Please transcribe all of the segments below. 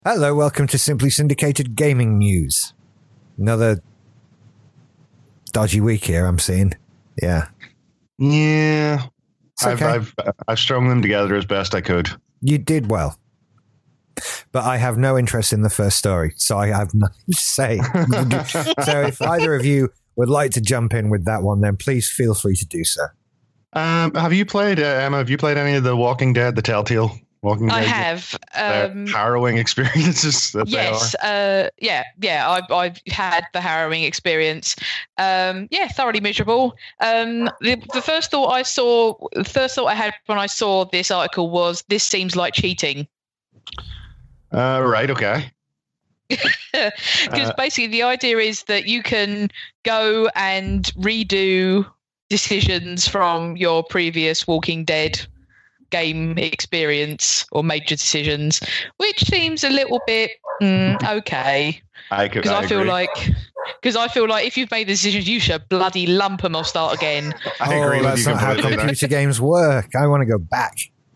Hello, welcome to Simply Syndicated Gaming News. Another dodgy week here, I'm seeing. Yeah. Yeah. Okay. I've strung them together as best I could. You did well. But I have no interest in the first story, so I have nothing to say. So if either of you would like to jump in with that one, then please feel free to do so. Have you played, Emma, have you played any of the Walking Dead, the Telltale Walking Dead? I have. Harrowing experiences that yes, I've had the harrowing experience. Thoroughly miserable. The first thought I had when I saw this article was, this seems like cheating. Right, okay. Because basically the idea is that you can go and redo decisions from your previous Walking Dead game experience or major decisions, which seems a little bit okay. Because I feel like if you've made the decisions, you should bloody lump them or start again. I agree. That's not how computer games work. I want to go back.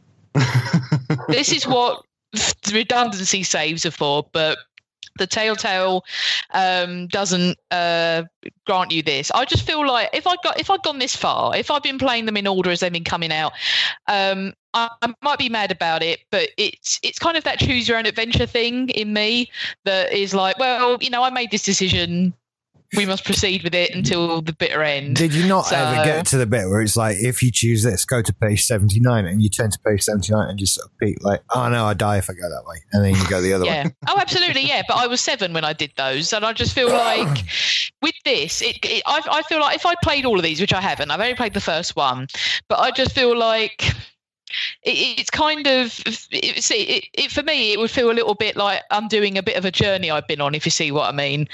This is what redundancy saves are for, but the Telltale doesn't grant you this. I just feel like if I'd gone this far, if I'd been playing them in order as they've been coming out, I might be mad about it. But it's kind of that choose your own adventure thing in me that is like, well, I made this decision. We must proceed with it until the bitter end. Did you not ever get to the bit where it's like, if you choose this, go to page 79, and you turn to page 79 and just sort of peek like, oh no, I die if I go that way, and then you go the other way? Oh, absolutely, yeah. But I was 7 when I did those, and I just feel like with this, I feel like if I played all of these, which I haven't, I've only played the first one, but I just feel like it's kind of for me, it would feel a little bit like I'm doing a bit of a journey I've been on, if you see what I mean.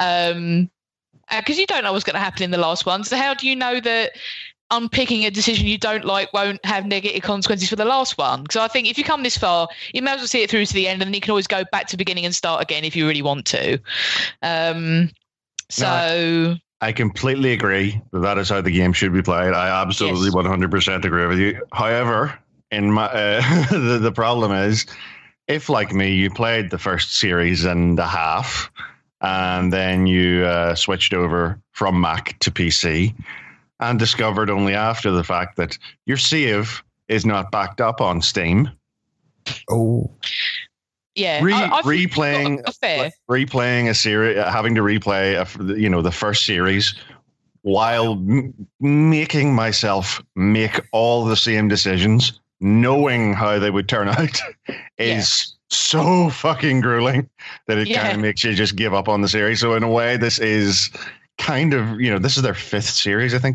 Because you don't know what's going to happen in the last one. So how do you know that unpicking a decision you don't like won't have negative consequences for the last one? Because I think if you come this far, you may as well see it through to the end, and then you can always go back to the beginning and start again if you really want to. I completely agree that is how the game should be played. I absolutely 100% agree with you. However, in my the problem is, if like me, you played the first series and a half, and then you switched over from Mac to PC and discovered only after the fact that your save is not backed up on Steam. Oh. Yeah. Replaying a series, having to replay, the first series while making myself make all the same decisions, knowing how they would turn out is so fucking grueling that it kind of makes you just give up on the series. So in a way, this is kind of, this is their 5th series, I think.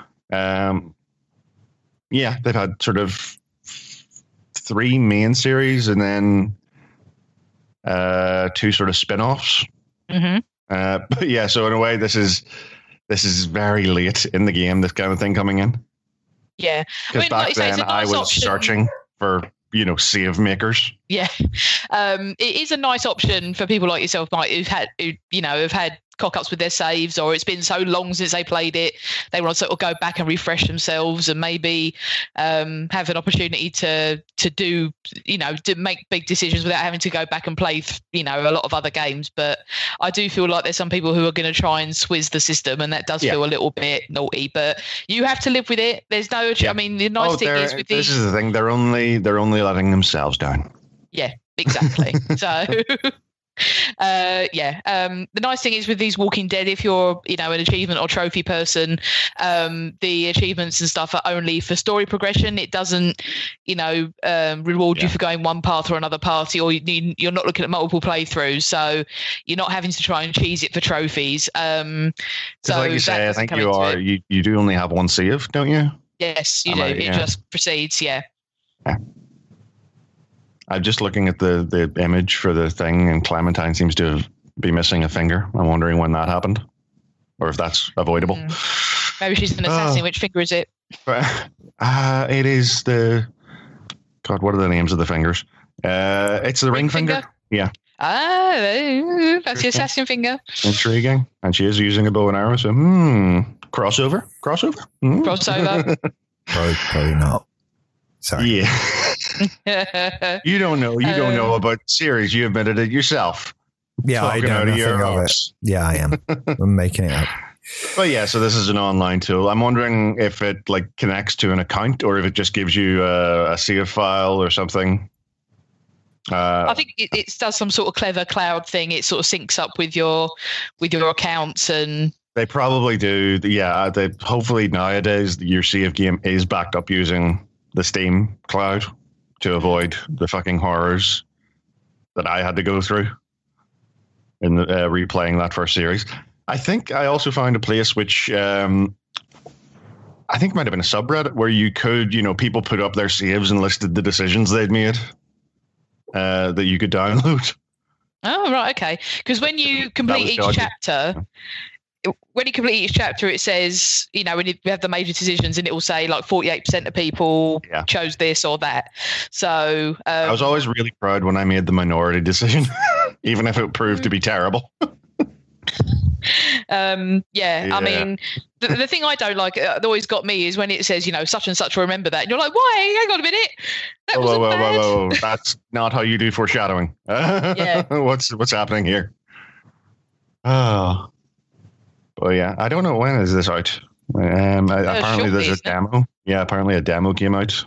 They've had sort of 3 main series and then 2 sort of spin-offs. But yeah, so in a way, this is very late in the game, this kind of thing coming in. Yeah. Because back then I was searching for save makers. Yeah. It is a nice option for people like yourself, Mike, who've had cock-ups with their saves, or it's been so long since they played it, they want to sort of go back and refresh themselves and maybe have an opportunity to do, to make big decisions without having to go back and play, a lot of other games. But I do feel like there's some people who are going to try and swizz the system, and that does feel a little bit naughty, but you have to live with it. There's no, I mean, the nice thing is with this is the thing, they're only letting themselves down. Yeah, exactly. So the nice thing is with these Walking Dead, if you're an achievement or trophy person, the achievements and stuff are only for story progression. It doesn't reward you for going one path or another path, or you're not looking at multiple playthroughs, so you're not having to try and cheese it for trophies. So like you say, I think you do only have one save, don't you? Yes, you do. It just proceeds. Yeah. I'm just looking at the image for the thing, and Clementine seems to be missing a finger. I'm wondering when that happened, or if that's avoidable. Maybe she's an assassin. Which finger is it? It is the... God, what are the names of the fingers? It's the ring finger? Yeah. That's the assassin finger. Intriguing. And she is using a bow and arrow, so crossover? Crossover. Probably not. Sorry. Yeah. You don't know. You don't know about series. You admitted it yourself. Yeah, I know nothing of it. Yeah, I am. I'm making it up. But yeah, so this is an online tool. I'm wondering if it like connects to an account or if it just gives you a save file or something. I think it does some sort of clever cloud thing. It sort of syncs up with your accounts, and they probably do. Yeah, hopefully nowadays your save game is backed up using the Steam cloud to avoid the fucking horrors that I had to go through in replaying that first series. I think I also found a place which I think might have been a subreddit where you could, people put up their saves and listed the decisions they'd made that you could download. Oh, right. Okay. Because when you complete each chapter, it says, when you have the major decisions, and it will say like 48% of people chose this or that. So I was always really proud when I made the minority decision, even if it proved to be terrible. I mean, the thing I don't like that always got me is when it says, such and such will remember that, and you're like, why? Hang on a minute, that wasn't bad. Whoa. That's not how you do foreshadowing. Yeah. What's happening here? Oh, but yeah, I don't know, when is this out. Apparently there's a demo. Yeah, apparently a demo came out.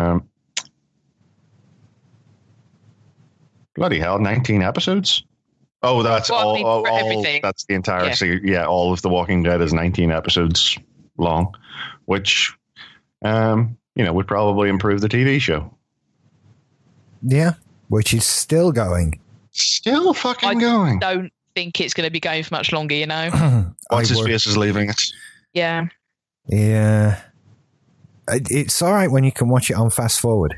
Bloody hell, 19 episodes. Oh, that's all everything. That's the entire series. Yeah, all of The Walking Dead is 19 episodes long, which, would probably improve the TV show. Yeah, which is still going. Still fucking going. I don't think it's going to be going for much longer, What's his face is leaving it. Yeah. Yeah. It's all right when you can watch it on fast forward.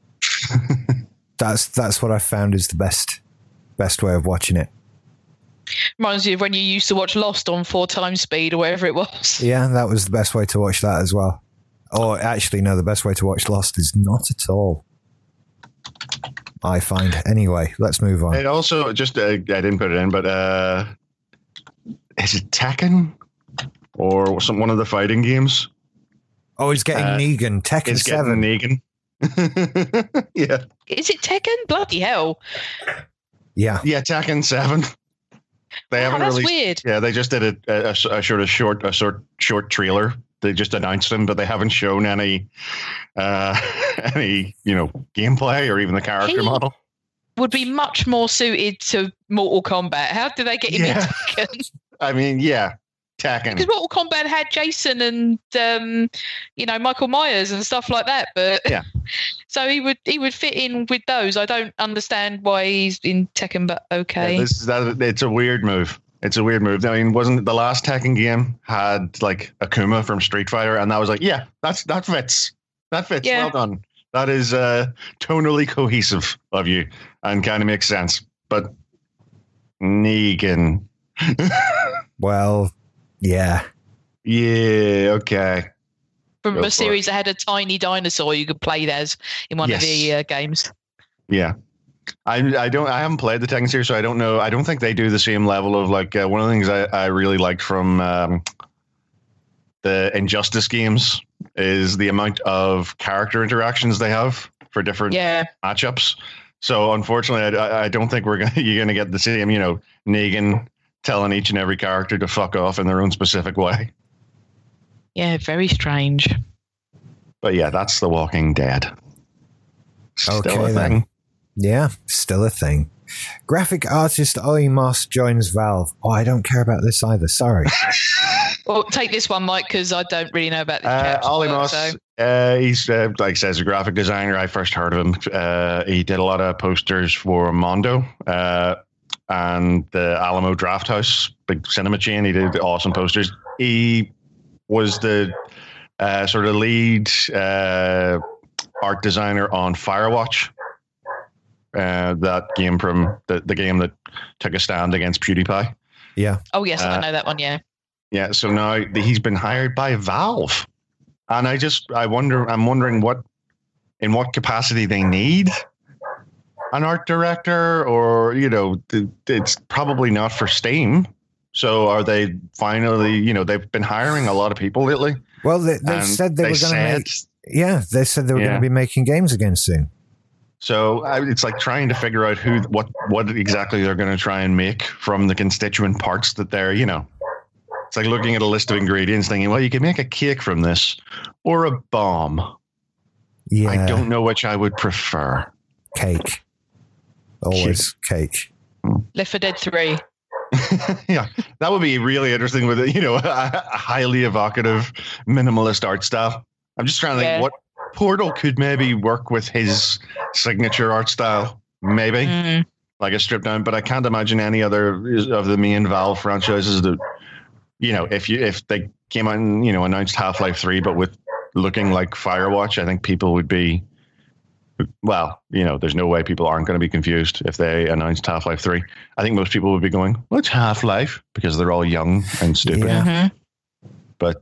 That's what I found is the best way of watching it. Reminds you of when you used to watch Lost on 4 times speed or whatever it was. Yeah, that was the best way to watch that as well. Or actually, no, the best way to watch Lost is not at all, I find. Anyway, let's move on. It also, I didn't put it in, but is it Tekken? Or one of the fighting games? Oh, he's getting Negan. Tekken 7. Negan. Yeah. Is it Tekken? Bloody hell. Yeah. Yeah, Tekken 7. They haven't that's released. Weird. Yeah, they just did a short trailer. They just announced them, but they haven't shown any gameplay or even the character model. Would be much more suited to Mortal Kombat. How did they get him in Tekken? I mean, yeah, Tekken. Because Mortal Kombat had Jason and Michael Myers and stuff like that, but yeah. So he would fit in with those. I don't understand why he's in Tekken, but okay. Yeah, it's a weird move. It's a weird move. I mean, wasn't the last Tekken game had like Akuma from Street Fighter, and that was like, yeah, that fits. That fits. Yeah. Well done. That is tonally cohesive of you and kind of makes sense. But Negan. Well, yeah. Yeah, okay. From a series that had a tiny dinosaur you could play as in one of the games. Yeah. I haven't played the Tekken series, so I don't know. I don't think they do the same level of like one of the things I really liked from the Injustice games is the amount of character interactions they have for different matchups. So unfortunately, I don't think you're gonna get the same, Negan telling each and every character to fuck off in their own specific way. Yeah, very strange. But yeah, that's The Walking Dead. Still a thing. Then. Yeah, still a thing. Graphic artist Ollie Moss joins Valve. Oh, I don't care about this either. Sorry. Well, take this one, Mike, because I don't really know about this. Ollie Moss, he's, like I said, a graphic designer. I first heard of him. He did a lot of posters for Mondo and the Alamo Drafthouse, big cinema chain. He did awesome posters. He was the sort of lead art designer on Firewatch. That game from the game that took a stand against PewDiePie. Yeah. Oh, yes, I know that one, yeah. Yeah, so now he's been hired by Valve. And I'm wondering in what capacity they need an art director, or, it's probably not for Steam. So are they finally, they've been hiring a lot of people lately. Well, they said they were going to make... Yeah, they said they were going to be making games again soon. So it's like trying to figure out what exactly they're going to try and make from the constituent parts that they're, it's like looking at a list of ingredients thinking, well, you can make a cake from this or a bomb. Yeah. I don't know which I would prefer. Cake. Always cake. Left 4 Dead 3. Yeah, that would be really interesting with a highly evocative minimalist art style. I'm just trying to think what Portal could maybe work with his signature art style, maybe like a stripped down. But I can't imagine any other of the main Valve franchises that if they came out and announced Half-Life 3, but with looking like Firewatch, I think people would be. Well, there's no way people aren't going to be confused if they announced Half-Life 3. I think most people would be going, what's Half-Life? Because they're all young and stupid. Yeah. But,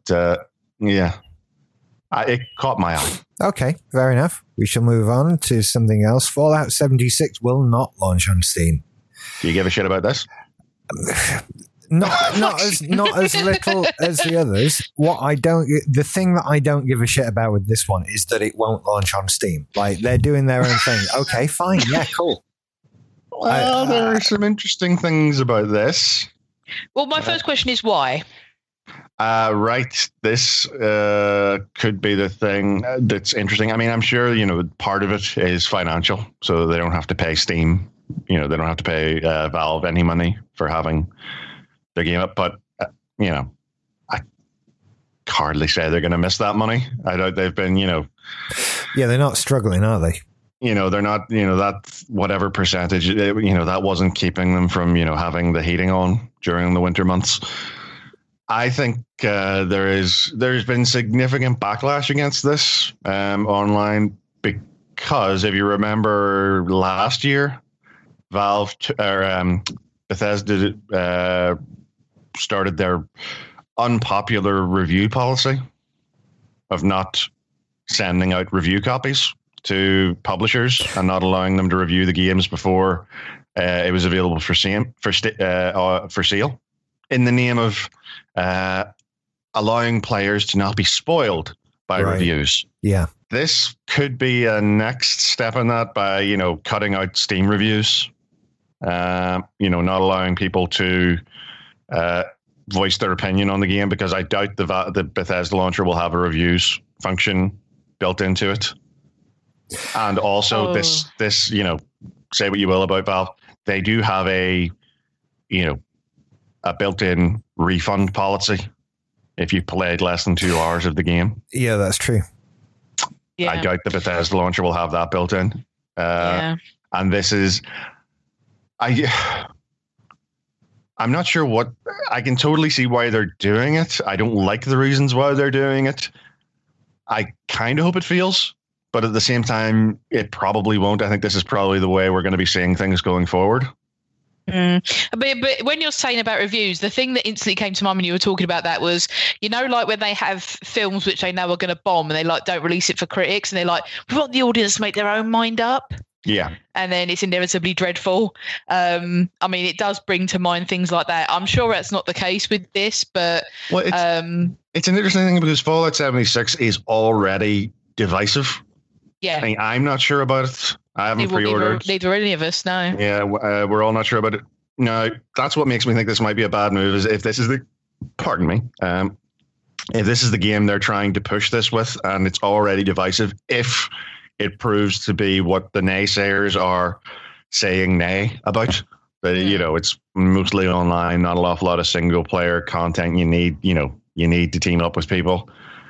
it caught my eye. Okay, fair enough. We shall move on to something else. Fallout 76 will not launch on Steam. Do you give a shit about this? Not as little as the others. The thing that I don't give a shit about with this one is that it won't launch on Steam. Like, they're doing their own thing. Okay, fine, yeah, cool. Well, there are some interesting things about this. Well, my first question is why? Right, this could be the thing that's interesting. I mean, I'm sure part of it is financial, so they don't have to pay Steam. They don't have to pay Valve any money for having their game up, but I hardly say they're going to miss that money. I doubt they've been, Yeah, they're not struggling, are they? They're not, that whatever percentage, that wasn't keeping them from, having the heating on during the winter months. I think there's been significant backlash against this online because if you remember last year, Bethesda started their unpopular review policy of not sending out review copies to publishers and not allowing them to review the games before it was available for sale in the name of allowing players to not be spoiled by reviews. Yeah. This could be a next step in that by, cutting out Steam reviews, not allowing people to voice their opinion on the game, because I doubt the Bethesda launcher will have a reviews function built into it. And also this, say what you will about Valve, they do have a built-in refund policy if you played less than 2 hours of the game. Yeah, that's true. Yeah. I doubt the Bethesda launcher will have that built in. And this is, I'm not sure what, I can totally see why they're doing it. I don't like the reasons why they're doing it. I kind of hope it feels, but at the same time, it probably won't. I think this is probably the way we're going to be seeing things going forward. But when you're saying about reviews, the thing that instantly came to mind when you were talking about that was, like when they have films which they know are going to bomb and they don't release it for critics, and they're like, we want the audience to make their own mind up. Yeah. And then it's inevitably dreadful. It does bring to mind things like that. I'm sure that's not the case with this, but it's an interesting thing because Fallout 76 is already divisive. Yeah. I'm not sure about it. I haven't pre-ordered. Neither any of us, no. Yeah, we're all not sure about it. No, that's what makes me think this might be a bad move, is if this is if this is the game they're trying to push this with and it's already divisive, if it proves to be what the naysayers are saying nay about, that, it's mostly online, not a awful lot of single player content you need to team up with people,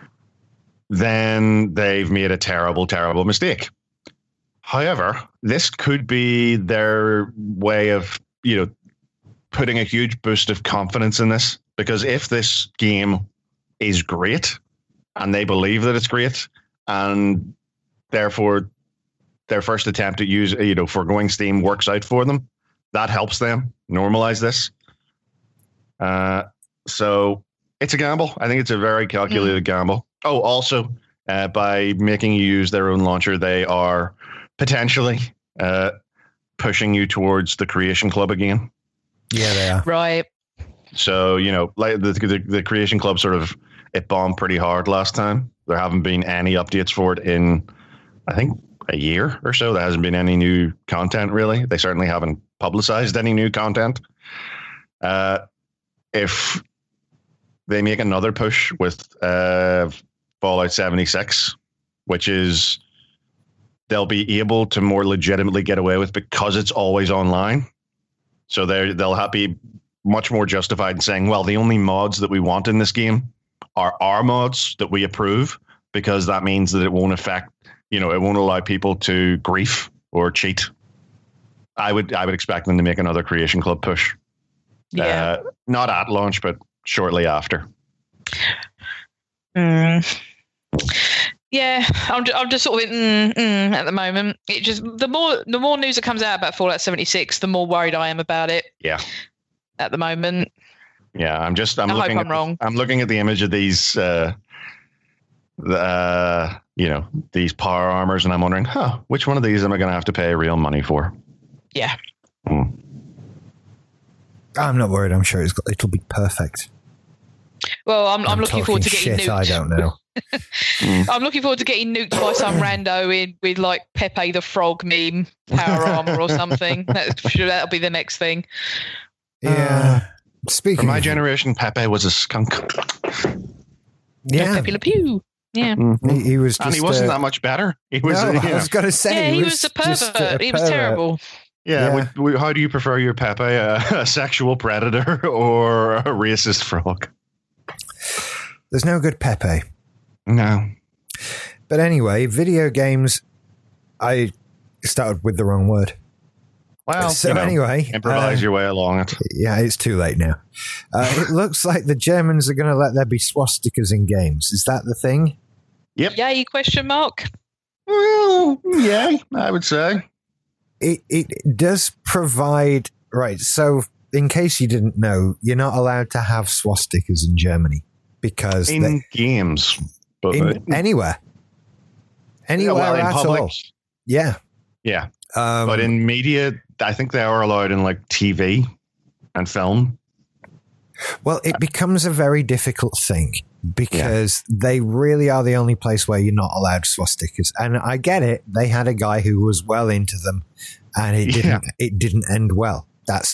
then they've made a terrible, terrible mistake. However, this could be their way of, putting a huge boost of confidence in this, because if this game is great and they believe that it's great, and therefore their first attempt at foregoing Steam works out for them, that helps them normalize this. So it's a gamble. I think it's a very calculated gamble. Oh, also, by making you use their own launcher, they are potentially pushing you towards the Creation Club again. Yeah, they are. Right. So, like the Creation Club it bombed pretty hard last time. There haven't been any updates for it in, I think, a year or so. There hasn't been any new content, really. They certainly haven't publicized any new content. If they make another push with Fallout 76, which is they'll be able to more legitimately get away with because it's always online. So they'll be much more justified in saying, well, the only mods that we want in this game are our mods that we approve, because that means that it won't affect, it won't allow people to grief or cheat. I would expect them to make another Creation Club push. Yeah. Not at launch, but shortly after. Yeah, I'm just sort of at the moment. It just the more news that comes out about Fallout 76, the more worried I am about it. Yeah. At the moment. Yeah, I'm looking I'm wrong. I'm looking at the image of these these power armors, and I'm wondering, which one of these am I going to have to pay real money for? Yeah. I'm not worried. I'm sure it'll be perfect. Well, I'm looking forward to getting nuked. I don't know. I'm looking forward to getting nuked by some rando with like Pepe the Frog meme power armor or something. That'll be the next thing. Yeah. Speaking for my generation, Pepe was a skunk. Yeah. Pepe Le Pew. Yeah. He was just, and he wasn't that much better. He was. I was going to say. He was a pervert. He was terrible. Yeah. How do you prefer your Pepe? A sexual predator or a racist frog? There's no good Pepe. No. But anyway, video games, I started with the wrong word. Well, so anyway. Improvise your way along it. Yeah, it's too late now. It looks like the Germans are going to let there be swastikas in games. Is that the thing? Yep. Yay, question mark? Well, yeah, I would say. It does provide... Right, so in case you didn't know, you're not allowed to have swastikas in Germany. Because in games, but anywhere in at public. all. Yeah. But in media, I think they are allowed in like TV and film. Well, it becomes a very difficult thing because they really are the only place where you're not allowed swastikas. And I get it. They had a guy who was well into them, and it didn't end well. That's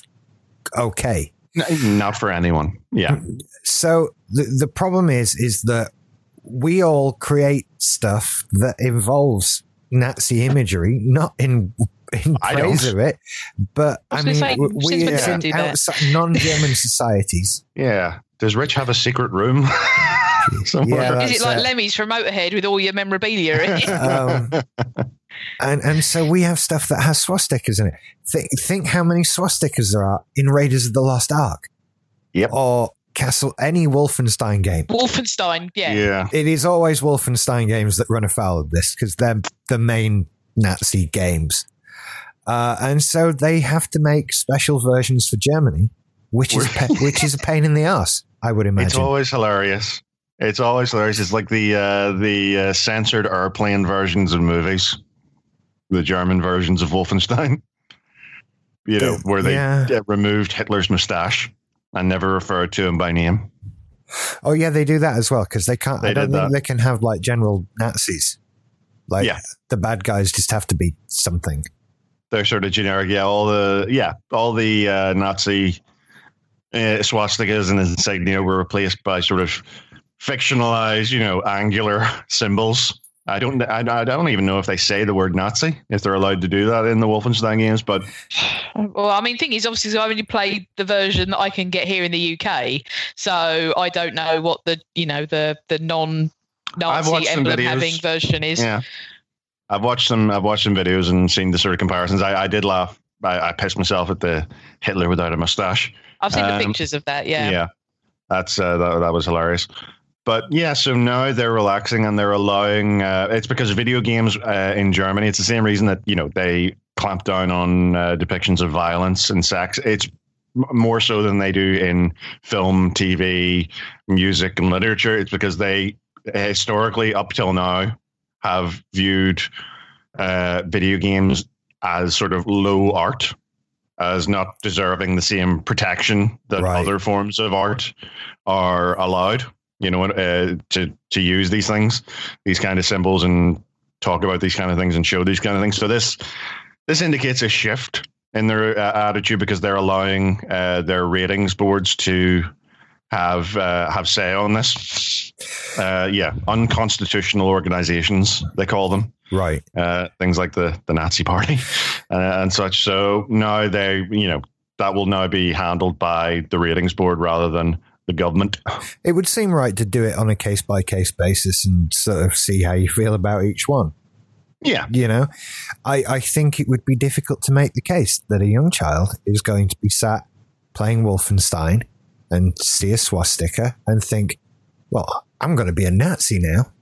okay. Not for anyone. Yeah. So the problem is that we all create stuff that involves Nazi imagery, not in praise of it, but I mean, we in non-German societies. Yeah. Does Rich have a secret room? Yeah, is it like Lemmy's from Motorhead with all your memorabilia in it? And so we have stuff that has swastikas in it. Think how many swastikas there are in Raiders of the Lost Ark. Yep. Or any Wolfenstein game. Wolfenstein, yeah. It is always Wolfenstein games that run afoul of this because they're the main Nazi games. And so they have to make special versions for Germany, which is a pain in the ass, I would imagine. It's always hilarious. It's like the censored airplane versions of movies, the German versions of Wolfenstein. Where they removed Hitler's mustache and never referred to him by name. Oh yeah, they do that as well because they can't. I don't think they can have like general Nazis. Like the bad guys just have to be something. They're sort of generic. Yeah, all the Nazi swastikas and insignia were replaced by sort of fictionalized, angular symbols. I don't even know if they say the word Nazi, if they're allowed to do that in the Wolfenstein games. But well, I mean, thing is, obviously, I only played the version that I can get here in the UK, so I don't know what the non-Nazi emblem having version is. Yeah, I've watched some videos and seen the sort of comparisons. I did laugh. I pissed myself at the Hitler without a mustache. I've seen the pictures of that. Yeah, that's that was hilarious. But yeah, so now they're relaxing and they're allowing. It's because video games in Germany. It's the same reason that they clamp down on depictions of violence and sex. It's more so than they do in film, TV, music, and literature. It's because they historically, up till now, have viewed video games as sort of low art, as not deserving the same protection that other forms of art are allowed. To use these things, these kind of symbols and talk about these kind of things and show these kind of things. So this indicates a shift in their attitude, because they're allowing their ratings boards to have say on this. Unconstitutional organizations, they call them. Right. Things like the Nazi Party and such. So now that will now be handled by the ratings board rather than the government. It would seem right to do it on a case-by-case basis and sort of see how you feel about each one. Yeah. I think it would be difficult to make the case that a young child is going to be sat playing Wolfenstein and see a swastika and think, well, I'm going to be a Nazi now.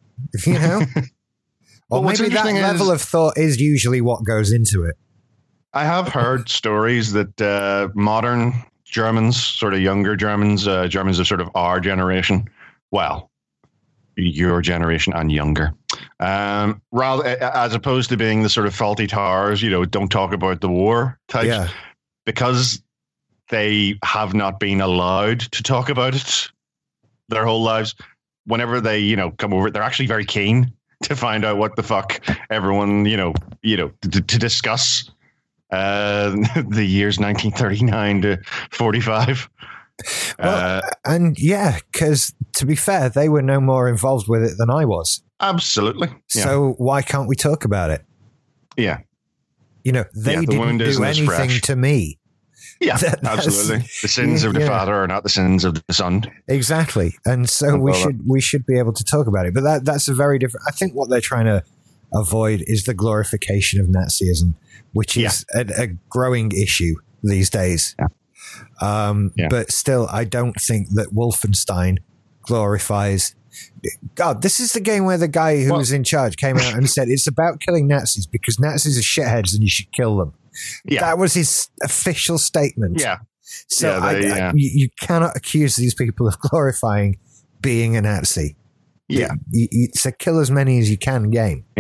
Or maybe that level of thought is usually what goes into it. I have heard stories that modern Germans, sort of younger Germans, Germans of sort of our generation, well, your generation and younger, rather as opposed to being the sort of faulty towers, don't talk about the war types, because they have not been allowed to talk about it their whole lives. Whenever they, come over, they're actually very keen to find out what the fuck everyone, to discuss the years 1939 to 45. Well, because to be fair, they were no more involved with it than I was. Absolutely. Yeah. So why can't we talk about it? Yeah. They didn't do anything to me. Yeah, absolutely. The sins of the father are not the sins of the son. Exactly. And so we should be able to talk about it. But that's a very different. I think what they're trying to avoid is the glorification of Nazism, which is a growing issue these days. Yeah. But still, I don't think that Wolfenstein glorifies. God, this is the game where the guy who was in charge came out and said it's about killing Nazis because Nazis are shitheads and you should kill them. Yeah. That was his official statement. Yeah. So you cannot accuse these people of glorifying being a Nazi. Yeah. It's a kill as many as you can game. Yeah.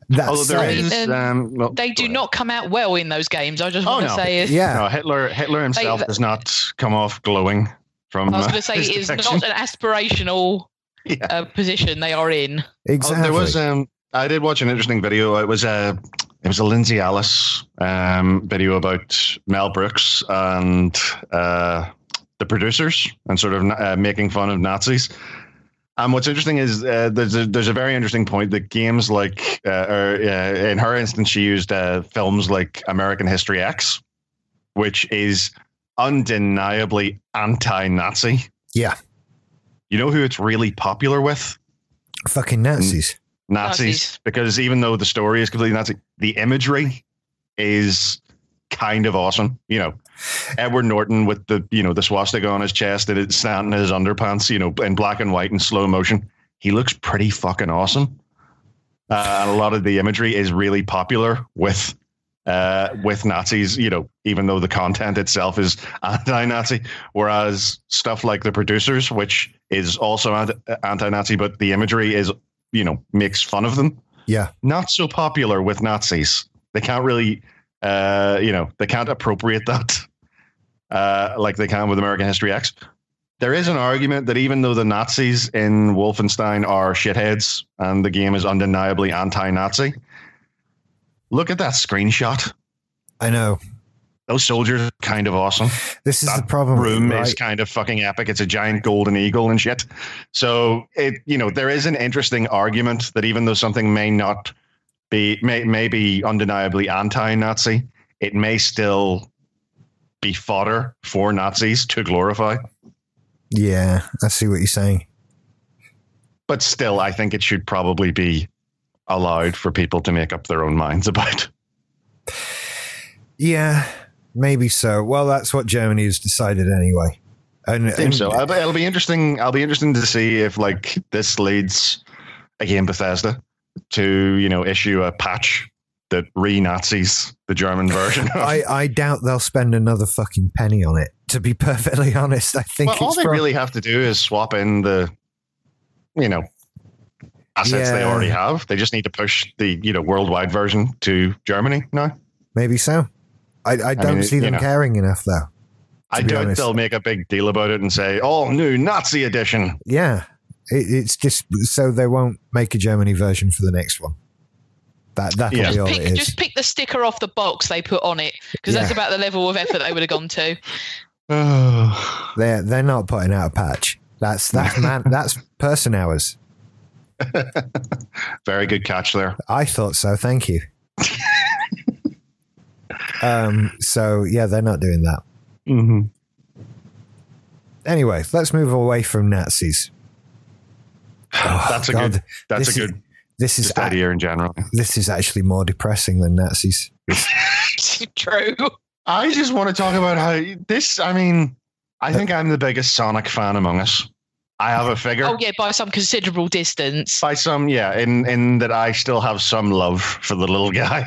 They do not come out well in those games. I just want to say. No, Hitler himself does not come off glowing from. I was going to say it is not an aspirational position they are in. Exactly. There was I did watch an interesting video. It was a Lindsay Ellis video about Mel Brooks and the producers and sort of making fun of Nazis. And what's interesting is there's a very interesting point that games like, in her instance, she used films like American History X, which is undeniably anti-Nazi. Yeah. You know who it's really popular with? Fucking Nazis. Nazis. Because even though the story is completely Nazi, the imagery is kind of awesome. Edward Norton with the swastika on his chest and it's standing in his underpants, in black and white in slow motion. He looks pretty fucking awesome. And a lot of the imagery is really popular with Nazis, even though the content itself is anti-Nazi. Whereas stuff like The Producers, which is also anti-Nazi, but the imagery is, makes fun of them. Yeah. Not so popular with Nazis. They can't really, they can't appropriate that like they can with American History X. There is an argument that even though the Nazis in Wolfenstein are shitheads and the game is undeniably anti-Nazi, look at that screenshot. I know. Those soldiers are kind of awesome. This is the problem. Room is kind of fucking epic. It's a giant golden eagle and shit. So there is an interesting argument that even though something may not be, may be undeniably anti-Nazi, it may still be fodder for Nazis to glorify. Yeah, I see what you're saying. But still, I think it should probably be allowed for people to make up their own minds about. Yeah, maybe so. Well, that's what Germany has decided anyway. I think so. It'll be interesting. I'll be interested to see if this leads again Bethesda to issue a patch that re-Nazis the German version. I doubt they'll spend another fucking penny on it. To be perfectly honest, I think all they really have to do is swap in the assets they already have. They just need to push the worldwide version to Germany now. Maybe so. I don't see them caring enough though. I doubt they'll make a big deal about it and say, "Oh, new Nazi edition." Yeah, it's just so they won't make a Germany version for the next one. That'll be all it is. Just pick the sticker off the box they put on it, because that's about the level of effort they would have gone to. They're not putting out a patch. That's person hours. Very good catch there. I thought so. Thank you. So yeah, they're not doing that. Mm-hmm. Anyway, let's move away from Nazis. That's a good idea in general. This is actually more depressing than Nazis. True. I just want to talk about how this. I mean, I think I'm the biggest Sonic fan among us. I have a figure. Oh yeah, by some considerable distance. By some, yeah, in that I still have some love for the little guy.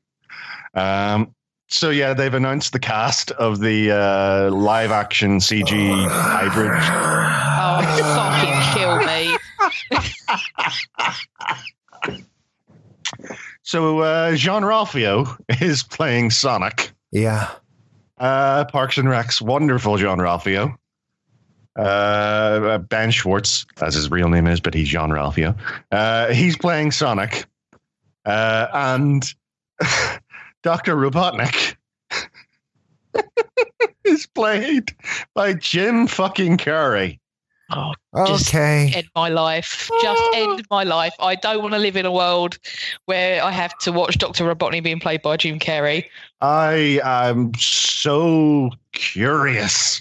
So yeah, they've announced the cast of the live action CG hybrid. Oh, fucking kill me. So Jean-Ralphio is playing Sonic. Yeah. Parks and Rec's wonderful Jean-Ralphio. Ben Schwartz, as his real name is, but he's Jean-Ralphio. He's playing Sonic. And Dr. Robotnik is played by Jim fucking Carrey. Oh, okay. Just end my life. Just end my life. I don't want to live in a world where I have to watch Dr. Robotnik being played by Jim Carrey. I am so curious.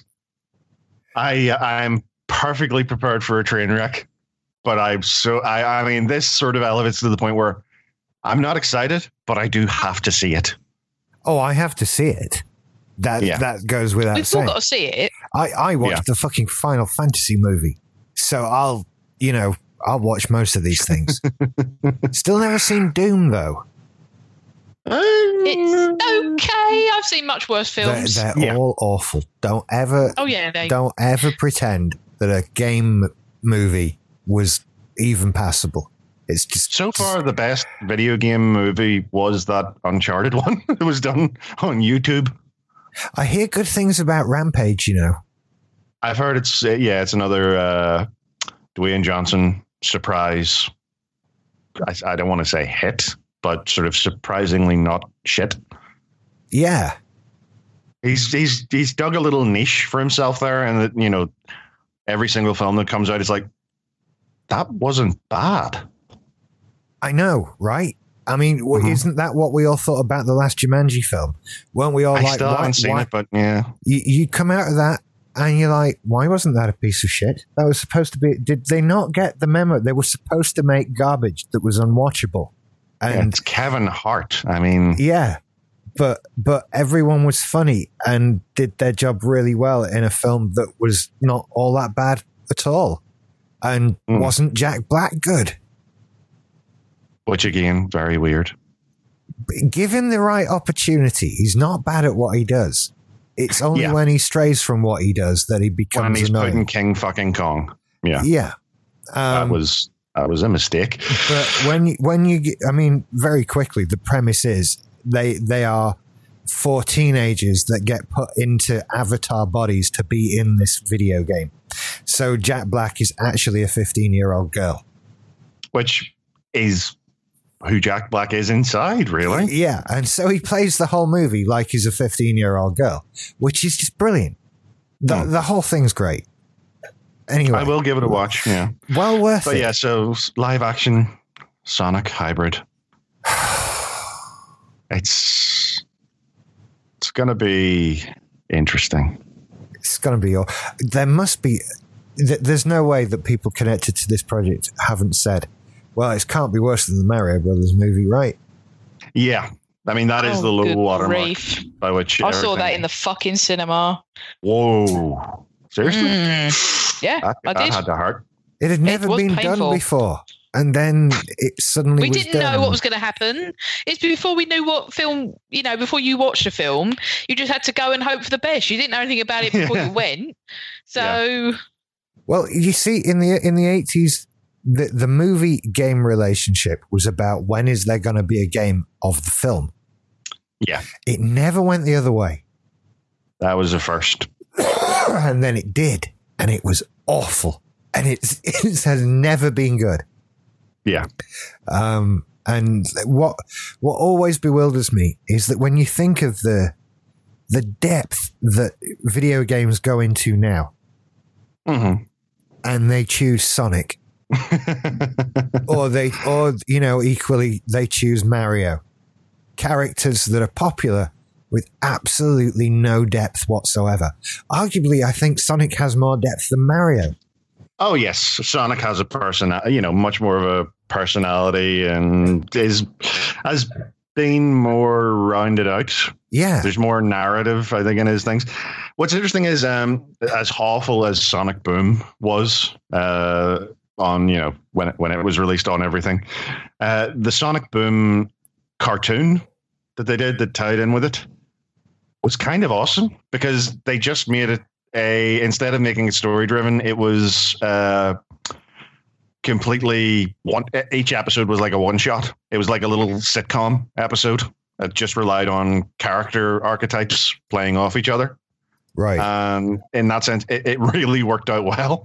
I'm perfectly prepared for a train wreck, but I mean, this sort of elevates to the point where I'm not excited, but I do have to see it. Oh, I have to see it. That goes without saying. We've all got to see it. I watched the fucking Final Fantasy movie, so I'll watch most of these things. Still never seen Doom though. It's okay. I've seen much worse films. They're all awful. Don't ever pretend that a game movie was even passable. It's just so far the best video game movie was that Uncharted one. It was done on YouTube. I hear good things about Rampage. I've heard it's another Dwayne Johnson surprise. I don't want to say hit, but sort of surprisingly not shit. Yeah, he's dug a little niche for himself there, and every single film that comes out is like, that wasn't bad. I know, right? I mean, isn't that what we all thought about the last Jumanji film? Weren't we all I still haven't seen it, but yeah. You come out of that and you're like, why wasn't that a piece of shit? That was supposed to be... Did they not get the memo? They were supposed to make garbage that was unwatchable. And it's Kevin Hart. I mean... Yeah, but everyone was funny and did their job really well in a film that was not all that bad at all. And wasn't Jack Black good? Which, again, very weird. Give him the right opportunity. He's not bad at what he does. It's only when he strays from what he does that he becomes when he's annoying. putting King fucking Kong. Yeah. Yeah. That was a mistake. But when you get, I mean, very quickly, the premise is they are 4 teenagers that get put into avatar bodies to be in this video game. So Jack Black is actually a 15-year-old girl. Which is who Jack Black is inside, really. Yeah, and so he plays the whole movie like he's a 15-year-old girl, which is just brilliant. The whole thing's great. Anyway. I will give it a watch, yeah. Well worth it. But yeah, so live action Sonic hybrid. It's going to be interesting. It's going to be... There must be... There's no way that people connected to this project haven't said, well, it can't be worse than the Mario Brothers movie, right? Yeah. I mean, that is the low watermark by which I saw that in the fucking cinema. Whoa. Seriously? Yeah, I did. That had to hurt. It had never been done before. And then it suddenly was didn't know what was going to happen. It's before we knew what film, before you watched a film, you just had to go and hope for the best. You didn't know anything about it before you went. So... Yeah. Well, you see, in the 80s, the movie game relationship was about when is there going to be a game of the film. Yeah. It never went the other way. That was the first. And then it did. And it was awful. And it has never been good. Yeah. And what always bewilders me is that when you think of the depth that video games go into now, and they choose Sonic, or equally they choose Mario, characters that are popular with absolutely no depth whatsoever. Arguably, I think Sonic has more depth than Mario. Oh yes, Sonic has a much more of a personality, and has been more rounded out. Yeah, there's more narrative, I think, in his things. What's interesting is, as awful as Sonic Boom was on when it was released on everything, the Sonic Boom cartoon that they did that tied in with it was kind of awesome, because they just made it instead of making it story driven, it was completely each episode was like a one shot. It was like a little sitcom episode that just relied on character archetypes playing off each other. Right. In that sense, it really worked out well.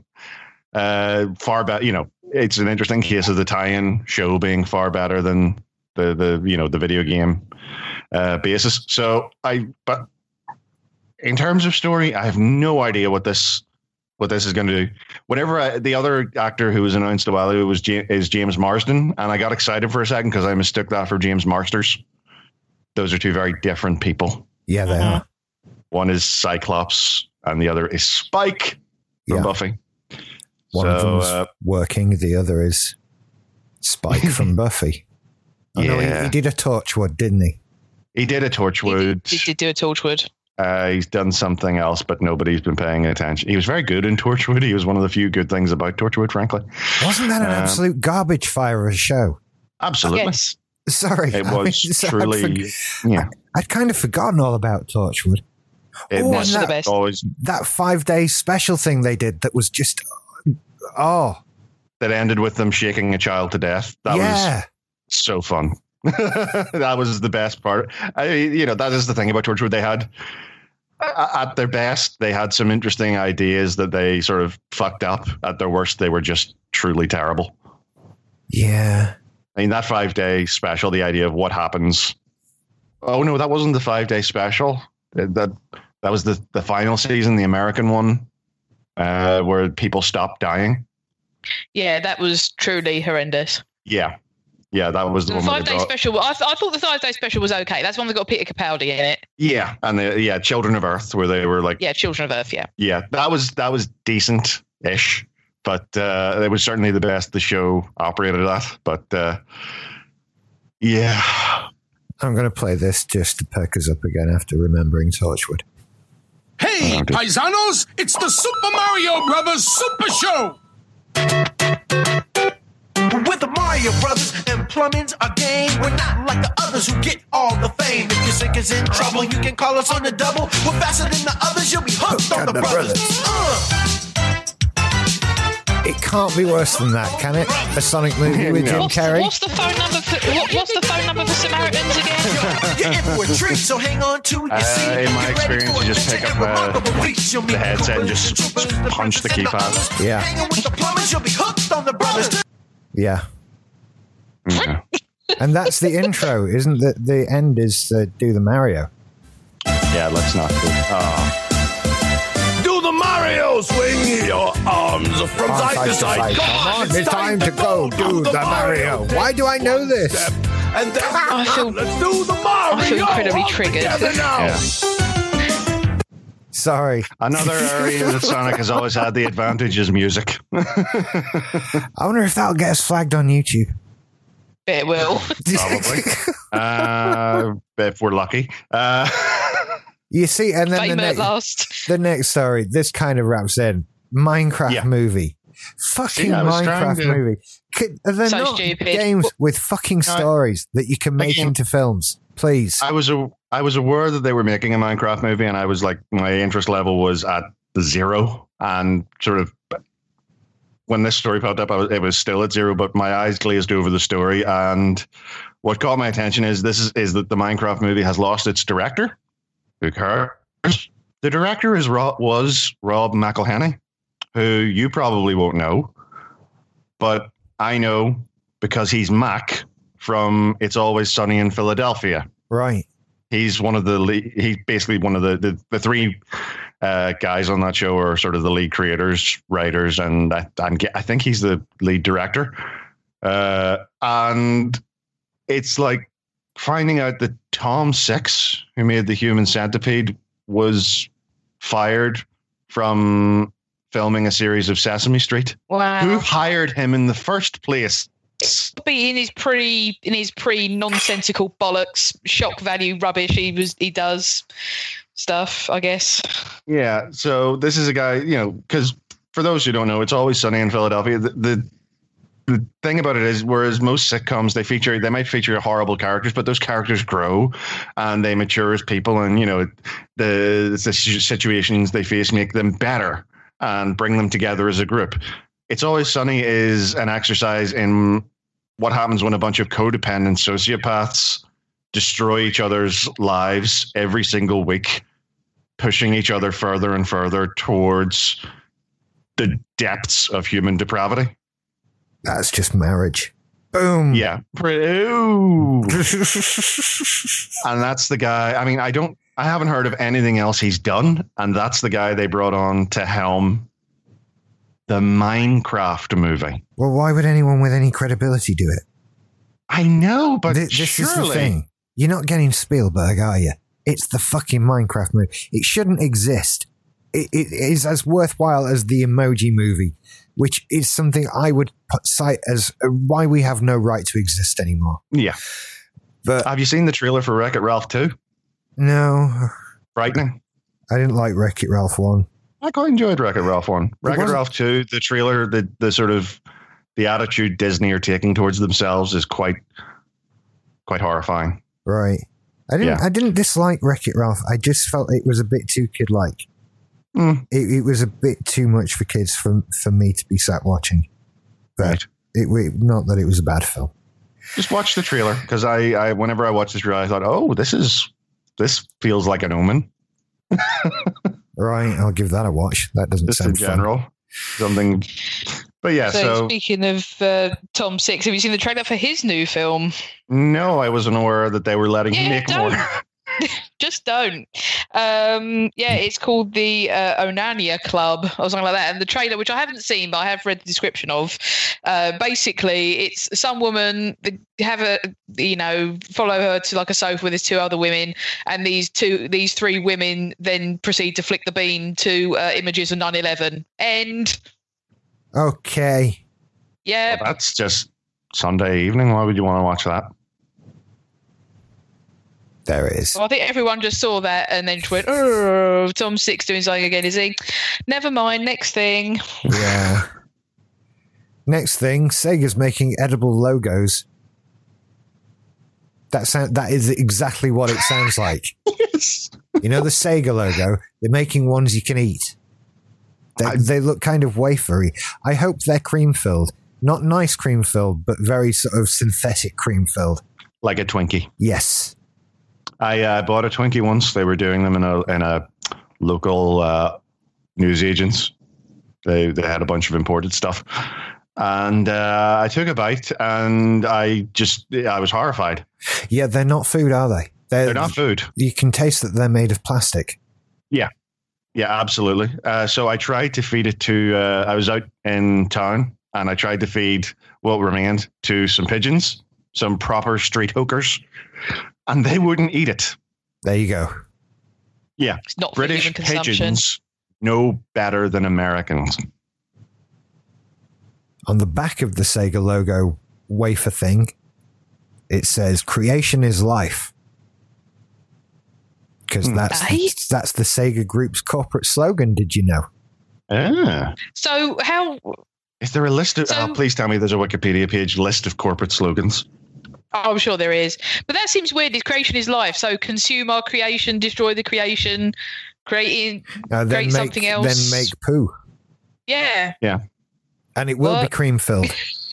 Far better, it's an interesting case of the tie-in show being far better than the video game basis. But in terms of story, I have no idea what this is going to do. Whenever the other actor who was announced a while ago is James Marsden, and I got excited for a second because I mistook that for James Marsters. Those are two very different people. Yeah, they are. One is Cyclops, and the other is Spike from Buffy. One of them's working, the other is Spike from Buffy. Oh, yeah. No, he did a Torchwood, didn't he? He did a Torchwood. He did do a Torchwood. He's done something else, but nobody's been paying attention. He was very good in Torchwood. He was one of the few good things about Torchwood, frankly. Wasn't that an absolute garbage fire of a show? Absolutely. Yes. Sorry. It was truly, I'd kind of forgotten all about Torchwood. It was the best. Always that 5-day special thing they did that was just, that ended with them shaking a child to death. That was so fun. That was the best part. That is the thing about Torchwood. They had, at their best, they had some interesting ideas that they sort of fucked up. At their worst, they were just truly terrible. Yeah. I mean, that 5-day special, the idea of what happens. Oh, no, that wasn't the 5-day special. That was the final season, the American one, where people stopped dying. Yeah, that was truly horrendous. Yeah, that was the one. 5-day special. I thought the 5-day special was okay. That's one that got Peter Capaldi in it. Yeah, and Children of Earth, where they were like. Yeah, Children of Earth. Yeah, that was decent-ish, but it was certainly the best the show operated at. But I'm going to play this just to perk us up again after remembering Torchwood. Hey, paisanos! It's the Super Mario Brothers Super Show! With the Mario Brothers and plumbing's our game. We're not like the others who get all the fame. If your sink is in trouble, you can call us on the double. We're faster than the others, you'll be hooked on the brothers. It can't be worse than that, can it? A Sonic movie with Jim Carrey. What's the phone number for Samaritans again? You're in for a treat, so hang on to your seat. In my experience, you just pick up the headset and just punch the keypad. Yeah. Hanging with the plumbers, you'll be hooked on the brothers. Yeah. Okay. And that's the intro, isn't it? The end is do the Mario. Yeah, let's not do Do the Mario! Swing your arms from side to side. Come on, it's time to go do the Mario. Why do I know this? And then let's do the Mario! I feel incredibly triggered. Yeah. Sorry. Another area that Sonic has always had the advantage is music. I wonder if that'll get us flagged on YouTube. It will. Probably. If we're lucky. You see, and then the next story, this kind of wraps in. Minecraft movie. Fucking Minecraft movie. Are there not stupid games with fucking stories that you can make into films? Please. I was aware that they were making a Minecraft movie, and I was like, my interest level was at the 0, and sort of when this story popped up, it was still at 0, but my eyes glazed over the story, and what caught my attention is that the Minecraft movie has lost its director. Who cares? The director was Rob McElhenney, who you probably won't know, but I know because he's Mac from It's Always Sunny in Philadelphia. Right. He's one of the lead, he's basically one of the three guys on that show are sort of the lead creators, writers, and I think he's the lead director. And it's like finding out that Tom Six, who made The Human Centipede, was fired from filming a series of Sesame Street. Wow. Who hired him in the first place? Be in his pre nonsensical bollocks shock value rubbish he does stuff, I guess. Yeah, so this is a guy, because for those who don't know, It's Always Sunny in Philadelphia. The thing about it is, whereas most sitcoms they might feature horrible characters, but those characters grow and they mature as people, and the situations they face make them better and bring them together as a group. It's Always Sunny is an exercise in what happens when a bunch of codependent sociopaths destroy each other's lives every single week, pushing each other further and further towards the depths of human depravity. That's just marriage. Boom. Yeah. Ooh. And that's the guy. I mean, I haven't heard of anything else he's done. And that's the guy they brought on to helm the Minecraft movie. Well, why would anyone with any credibility do it? I know, but this is the thing. You're not getting Spielberg, are you? It's the fucking Minecraft movie. It shouldn't exist. It is as worthwhile as the Emoji Movie, which is something I would cite as why we have no right to exist anymore. Yeah. But have you seen the trailer for Wreck-It Ralph 2? No. Frightening. I didn't like Wreck-It Ralph 1. I quite enjoyed Wreck-It Ralph 1. Wreck-It Ralph 2, the trailer, the sort of the attitude Disney are taking towards themselves is quite horrifying. Right. I didn't dislike Wreck-It Ralph. I just felt it was a bit too kid-like. It was a bit too much for kids for me to be sat watching. But not that it was a bad film. Just watch the trailer, because I whenever I watched this trailer, I thought, oh, this feels like an Omen. Right, I'll give that a watch. That doesn't just sound in general fun. Something. But yeah, so speaking of Tom Six, have you seen the trailer for his new film? No, I wasn't aware that they were letting him make more. Just don't. It's called the Onania Club or something like that. And the trailer, which I haven't seen, but I have read the description of, basically it's some woman follow her to like a sofa with these two other women, and these three women then proceed to flick the bean to images of 9/11. And okay, yeah, well, that's just Sunday evening. Why would you want to watch that? There it is. Well, I think everyone just saw that and then just went, oh, Tom Six doing something again, is he? Never mind, next thing. Yeah. Next thing, Sega's making edible logos. That is exactly what it sounds like. Yes. You know the Sega logo? They're making ones you can eat. They look kind of wafery. I hope they're cream-filled. Not nice cream-filled, but very sort of synthetic cream-filled. Like a Twinkie. Yes. I bought a Twinkie once. They were doing them in a local newsagents. They had a bunch of imported stuff, and I took a bite, and I was horrified. Yeah, they're not food, are they? They're not food. You can taste that they're made of plastic. Yeah, absolutely. So I tried to feed it to. I was out in town, and I tried to feed what remained to some pigeons, some proper street hawkers. And they wouldn't eat it. There you go. Yeah. It's not British pigeons know better than Americans. On the back of the Sega logo wafer thing, it says, "Creation is life." Because that's the Sega Group's corporate slogan, did you know? Ah. So how... Is there a list of... please tell me there's a Wikipedia page list of corporate slogans. Oh, I'm sure there is. But that seems weird. Creation is life. So consume our creation, destroy the creation, create something else. Then make poo. Yeah. Yeah. And it will be cream filled.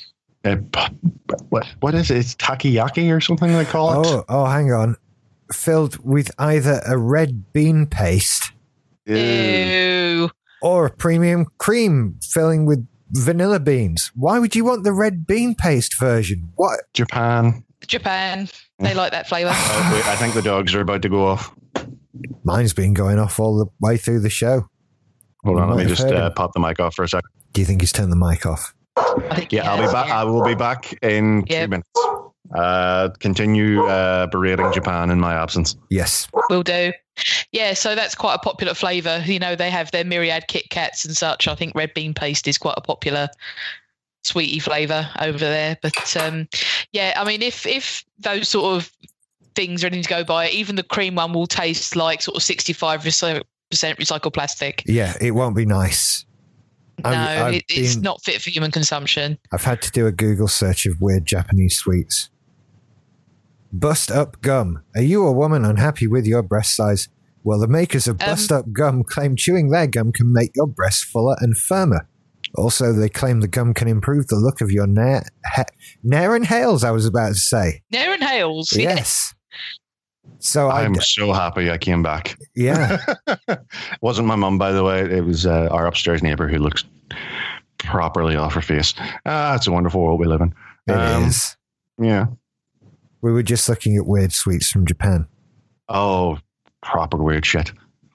What is it? It's takoyaki or something they call it? Oh, hang on. Filled with either a red bean paste. Ew. Or a premium cream filling with vanilla beans. Why would you want the red bean paste version? What? Japan. Japan. They like that flavour. Wait, I think the dogs are about to go off. Mine's been going off all the way through the show. Hold on, You let me might just have heard him. pop the mic off for a second. Do you think he's turned the mic off? I think Yeah, I'll be back. I will be back in 2 minutes. Continue berating Japan in my absence. Yes. Will do. Yeah, so that's quite a popular flavour. You know, they have their myriad Kit Kats and such. I think red bean paste is quite a popular sweetie flavour over there. But yeah, I mean, if those sort of things are anything to go by, even the cream one will taste like sort of 65% recycled plastic. Yeah, it won't be nice. No, it's not fit for human consumption. I've had to do a Google search of weird Japanese sweets. Bust Up Gum. Are you a woman unhappy with your breast size? Well, the makers of Bust Up Gum claim chewing their gum can make your breasts fuller and firmer. Also, they claim the gum can improve the look of your nair and hales, I was about to say. Nair and hales. Yes. So I'm so happy I came back. Yeah. It wasn't my mum, by the way. It was our upstairs neighbour who looks properly off her face. It's a wonderful world we live in. It is. Yeah. We were just looking at weird sweets from Japan. Oh, proper weird shit.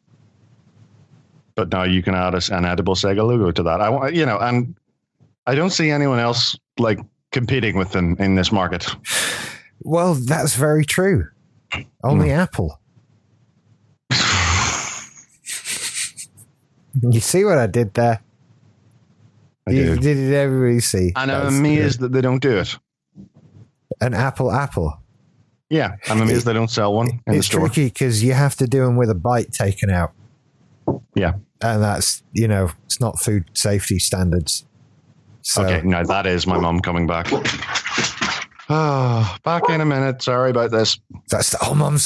But now you can add an edible Sega logo to that. And I don't see anyone else like competing with them in this market. Well, that's very true. Only Apple. You see what I did there? Did everybody see? And I'm amazed that they don't do it. An Apple. Yeah, I'm amazed they don't sell one in the store. It's tricky because you have to do them with a bite taken out. Yeah. And that's, it's not food safety standards. So, okay, no, that is my mum coming back. Oh, back in a minute. Sorry about this. That's Mum's.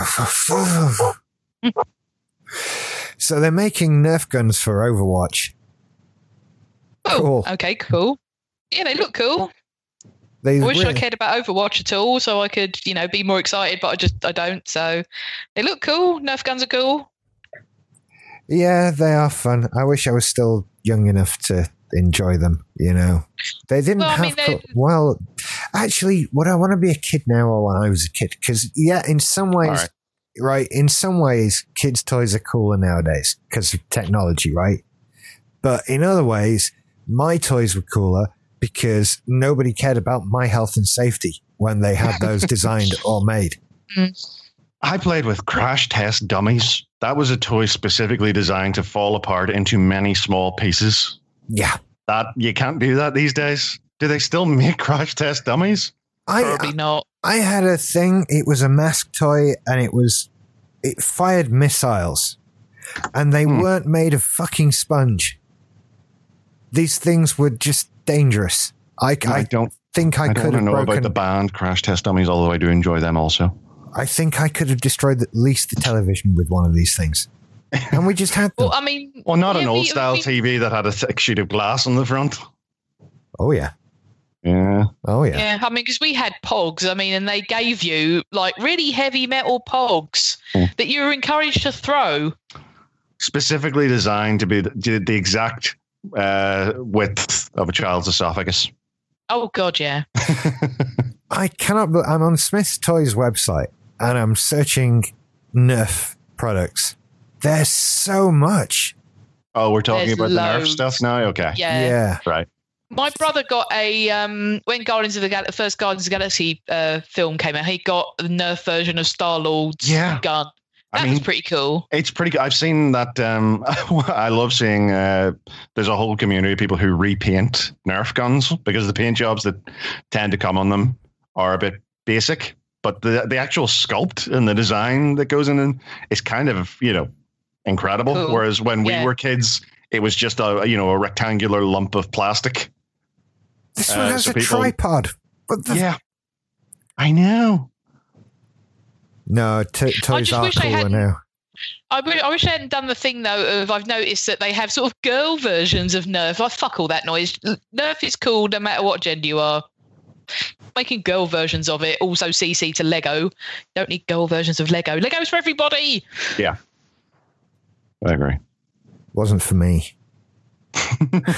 So they're making Nerf guns for Overwatch. Oh, Cool. okay, cool. Yeah, they look cool. I wish I cared about Overwatch at all, so I could, be more excited, but I don't. So they look cool. Nerf guns are cool. Yeah, they are fun. I wish I was still young enough to enjoy them. They didn't well, actually, would I want to be a kid now or when I was a kid? Because in some ways, right? In some ways, kids' toys are cooler nowadays because of technology, right? But in other ways, my toys were cooler because nobody cared about my health and safety when they had those designed or made. I played with Crash Test Dummies. That was a toy specifically designed to fall apart into many small pieces. Yeah. That you can't do that these days. Do they still make Crash Test Dummies? Probably not. I had a thing. It was a mask toy and it fired missiles and they weren't made of fucking sponge. These things were just dangerous. I don't think I could have know broken about the band Crash Test Dummies, although I do enjoy them also. I think I could have destroyed at least the television with one of these things. And we just had them. Well, I mean... not an old-style TV that had a thick sheet of glass on the front. Oh, yeah. Yeah. Oh, yeah. Yeah, I mean, because we had Pogs, and they gave you, like, really heavy metal Pogs that you were encouraged to throw. Specifically designed to be the exact width of a child's esophagus. Oh, God, yeah. I'm on Smith's Toys website, and I'm searching Nerf products. There's so much. Oh, we're talking about loads. the Nerf stuff now? Okay. Yeah. Right. My brother got when the first Guardians of the Galaxy film came out, he got the Nerf version of Star-Lord's gun. That was pretty cool. It's pretty good. I've seen that. I love seeing there's a whole community of people who repaint Nerf guns because the paint jobs that tend to come on them are a bit basic. But the actual sculpt and the design that goes in is kind of, incredible. Cool. Whereas when we were kids, it was just a rectangular lump of plastic. This one has a tripod. Yeah, I know. No, toys are cooler now. I wish I hadn't done the thing, though, of I've noticed that they have sort of girl versions of Nerf. Fuck all that noise. Nerf is cool no matter what gender you are. Making girl versions of it, also CC to Lego. Don't need girl versions of Lego. Lego's for everybody. Yeah. I agree. Wasn't for me.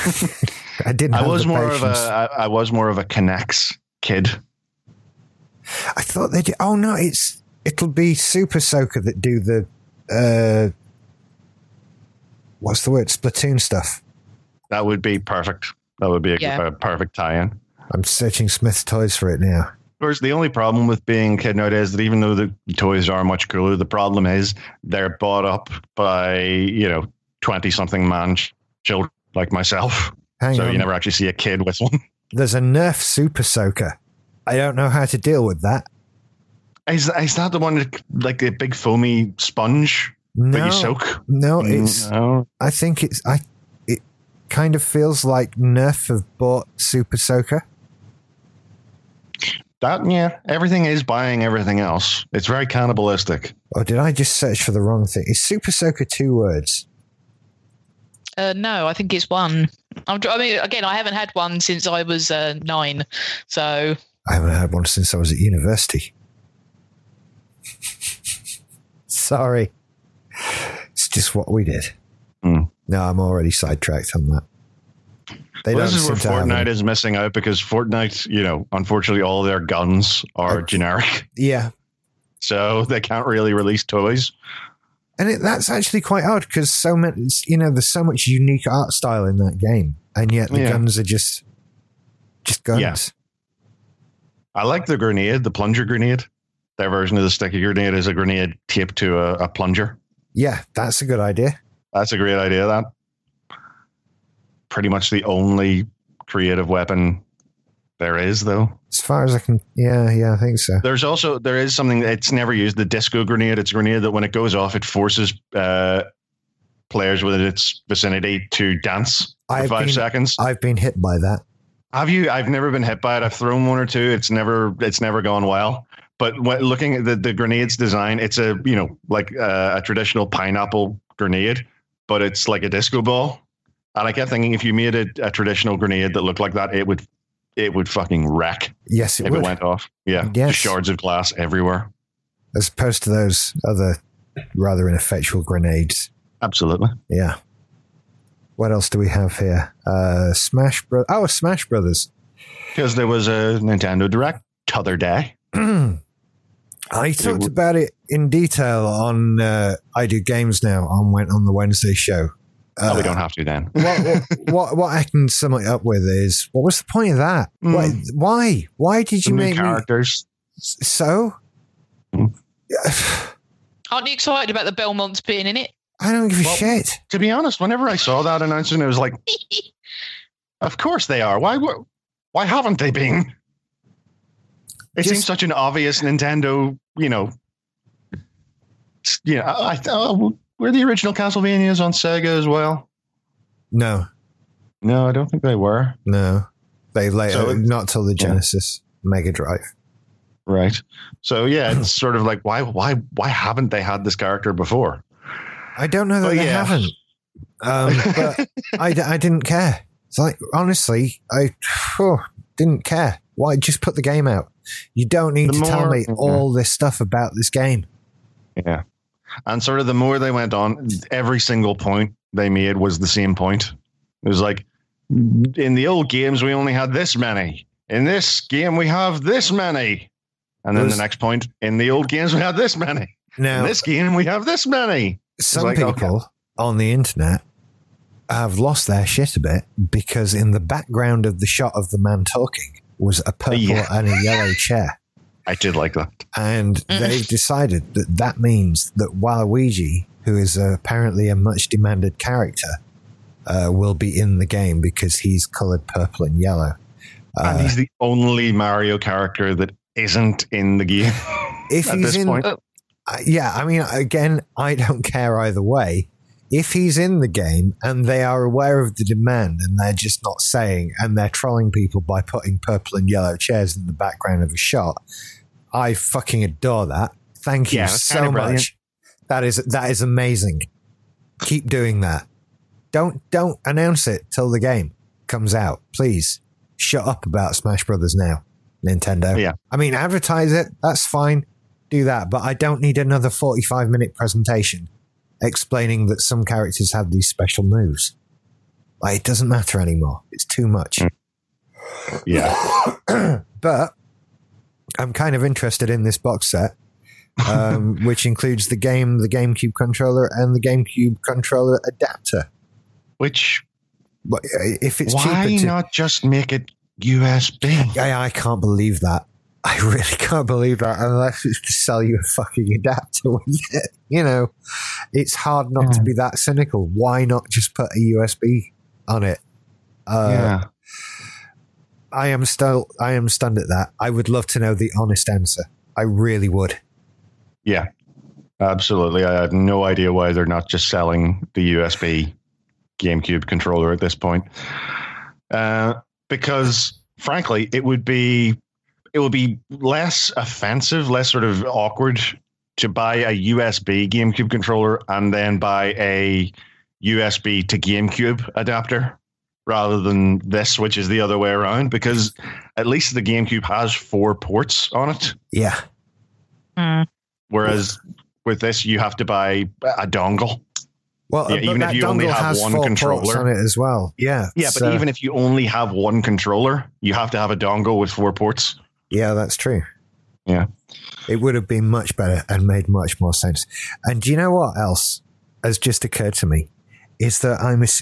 I didn't. I was more of a K'NEX kid. I thought they did. Oh no, it'll be Super Soaker that do the what's the word? Splatoon stuff. That would be perfect. That would be a perfect tie-in. I'm searching Smith's Toys for it now. Of course, the only problem with being a kid nowadays is that even though the toys are much cooler, the problem is they're bought up by 20-something man children like myself. Hang on. You never actually see a kid with one. There's a Nerf Super Soaker. I don't know how to deal with that. Is that the one that, like a big foamy sponge that you soak? No, I think it kind of feels like Nerf have bought Super Soaker. Everything is buying everything else. It's very cannibalistic. Or did I just search for the wrong thing? Is Super Soaker 2 words? No, I think it's one. I mean, again, I haven't had one since I was 9, so... I haven't had one since I was at university. Sorry. It's just what we did. No, I'm already sidetracked on that. This is where Fortnite is missing out because Fortnite, unfortunately, all their guns are generic. Yeah. So they can't really release toys. And that's actually quite odd because so many, there's so much unique art style in that game, and yet the guns are just guns. Yeah. I like the grenade, the plunger grenade. Their version of the sticky grenade is a grenade taped to a plunger. Yeah, that's a good idea. That's a great idea. That pretty much the only creative weapon there is, though. As far as I can, I think so. There is something that's never used, the disco grenade. It's a grenade that when it goes off, it forces players within its vicinity to dance for 5 seconds. I've been hit by that. Have you? I've never been hit by it. I've thrown one or two. It's never gone well. But when looking at the grenade's design, it's a a traditional pineapple grenade, but it's like a disco ball. And I kept thinking if you made a traditional grenade that looked like that, it would fucking wreck. Yes, it would. If it went off. Yeah. Yes. Just shards of glass everywhere. As opposed to those other rather ineffectual grenades. Absolutely. Yeah. What else do we have here? Smash Brothers. Because there was a Nintendo Direct t'other day. I talked about it in detail on I Do Games Now on the Wednesday show. We don't have to then. what I can sum it up with is, what was the point of that? Why? Why did you make characters? So? Aren't you excited about the Belmonts being in it? I don't give a shit. To be honest, whenever I saw that announcement, it was like, of course they are. Why haven't they been? It seems such an obvious Nintendo, were the original Castlevanias on Sega as well? No, I don't think they were. No, they later, not till the Genesis Mega Drive. Right. So it's sort of like, why haven't they had this character before? I don't know that they haven't. But I didn't care. It's like, honestly, I didn't care. Why? Just put the game out. You don't need to tell me all this stuff about this game. Yeah. And sort of the more they went on, every single point they made was the same point. It was like, in the old games, we only had this many. In this game, we have this many. And then the next point, in the old games, we had this many. Now, in this game, we have this many. Some people on the internet have lost their shit a bit because in the background of the shot of the man talking was a purple and a yellow chair. I did like that. And they've decided that means that Waluigi, who is apparently a much demanded character, will be in the game because he's colored purple and yellow. And he's the only Mario character that isn't in the game if at he's this point. I mean, again, I don't care either way. If he's in the game and they are aware of the demand and they're just not saying, and they're trolling people by putting purple and yellow chairs in the background of a shot, I fucking adore that. Thank you so much. That is amazing. Keep doing that. Don't announce it till the game comes out. Please shut up about Smash Brothers now, Nintendo. Yeah. I mean, advertise it. That's fine. Do that. But I don't need another 45-minute presentation explaining that some characters have these special moves. Like, it doesn't matter anymore. It's too much. Yeah. But I'm kind of interested in this box set, which includes the GameCube controller, and the GameCube controller adapter. Which, if it's why cheaper not just make it USB? I can't believe that. I really can't believe that, unless it's to sell you a fucking adapter with it. You know, it's hard not to be that cynical. Why not just put a USB on it? I am stunned at that. I would love to know the honest answer. I really would. Yeah, absolutely. I have no idea why they're not just selling the USB GameCube controller at this point. Because, frankly, it would be less offensive, less sort of awkward to buy a USB GameCube controller and then buy a USB to GameCube adapter rather than this, which is the other way around, because at least the GameCube has 4 ports on it. Yeah. Whereas with this, you have to buy a dongle. Well, even if you only have one controller on it as well. Yeah. Yeah, but even if you only have one controller, you have to have a dongle with 4 ports. Yeah, that's true. Yeah. It would have been much better and made much more sense. And do you know what else has just occurred to me? Is that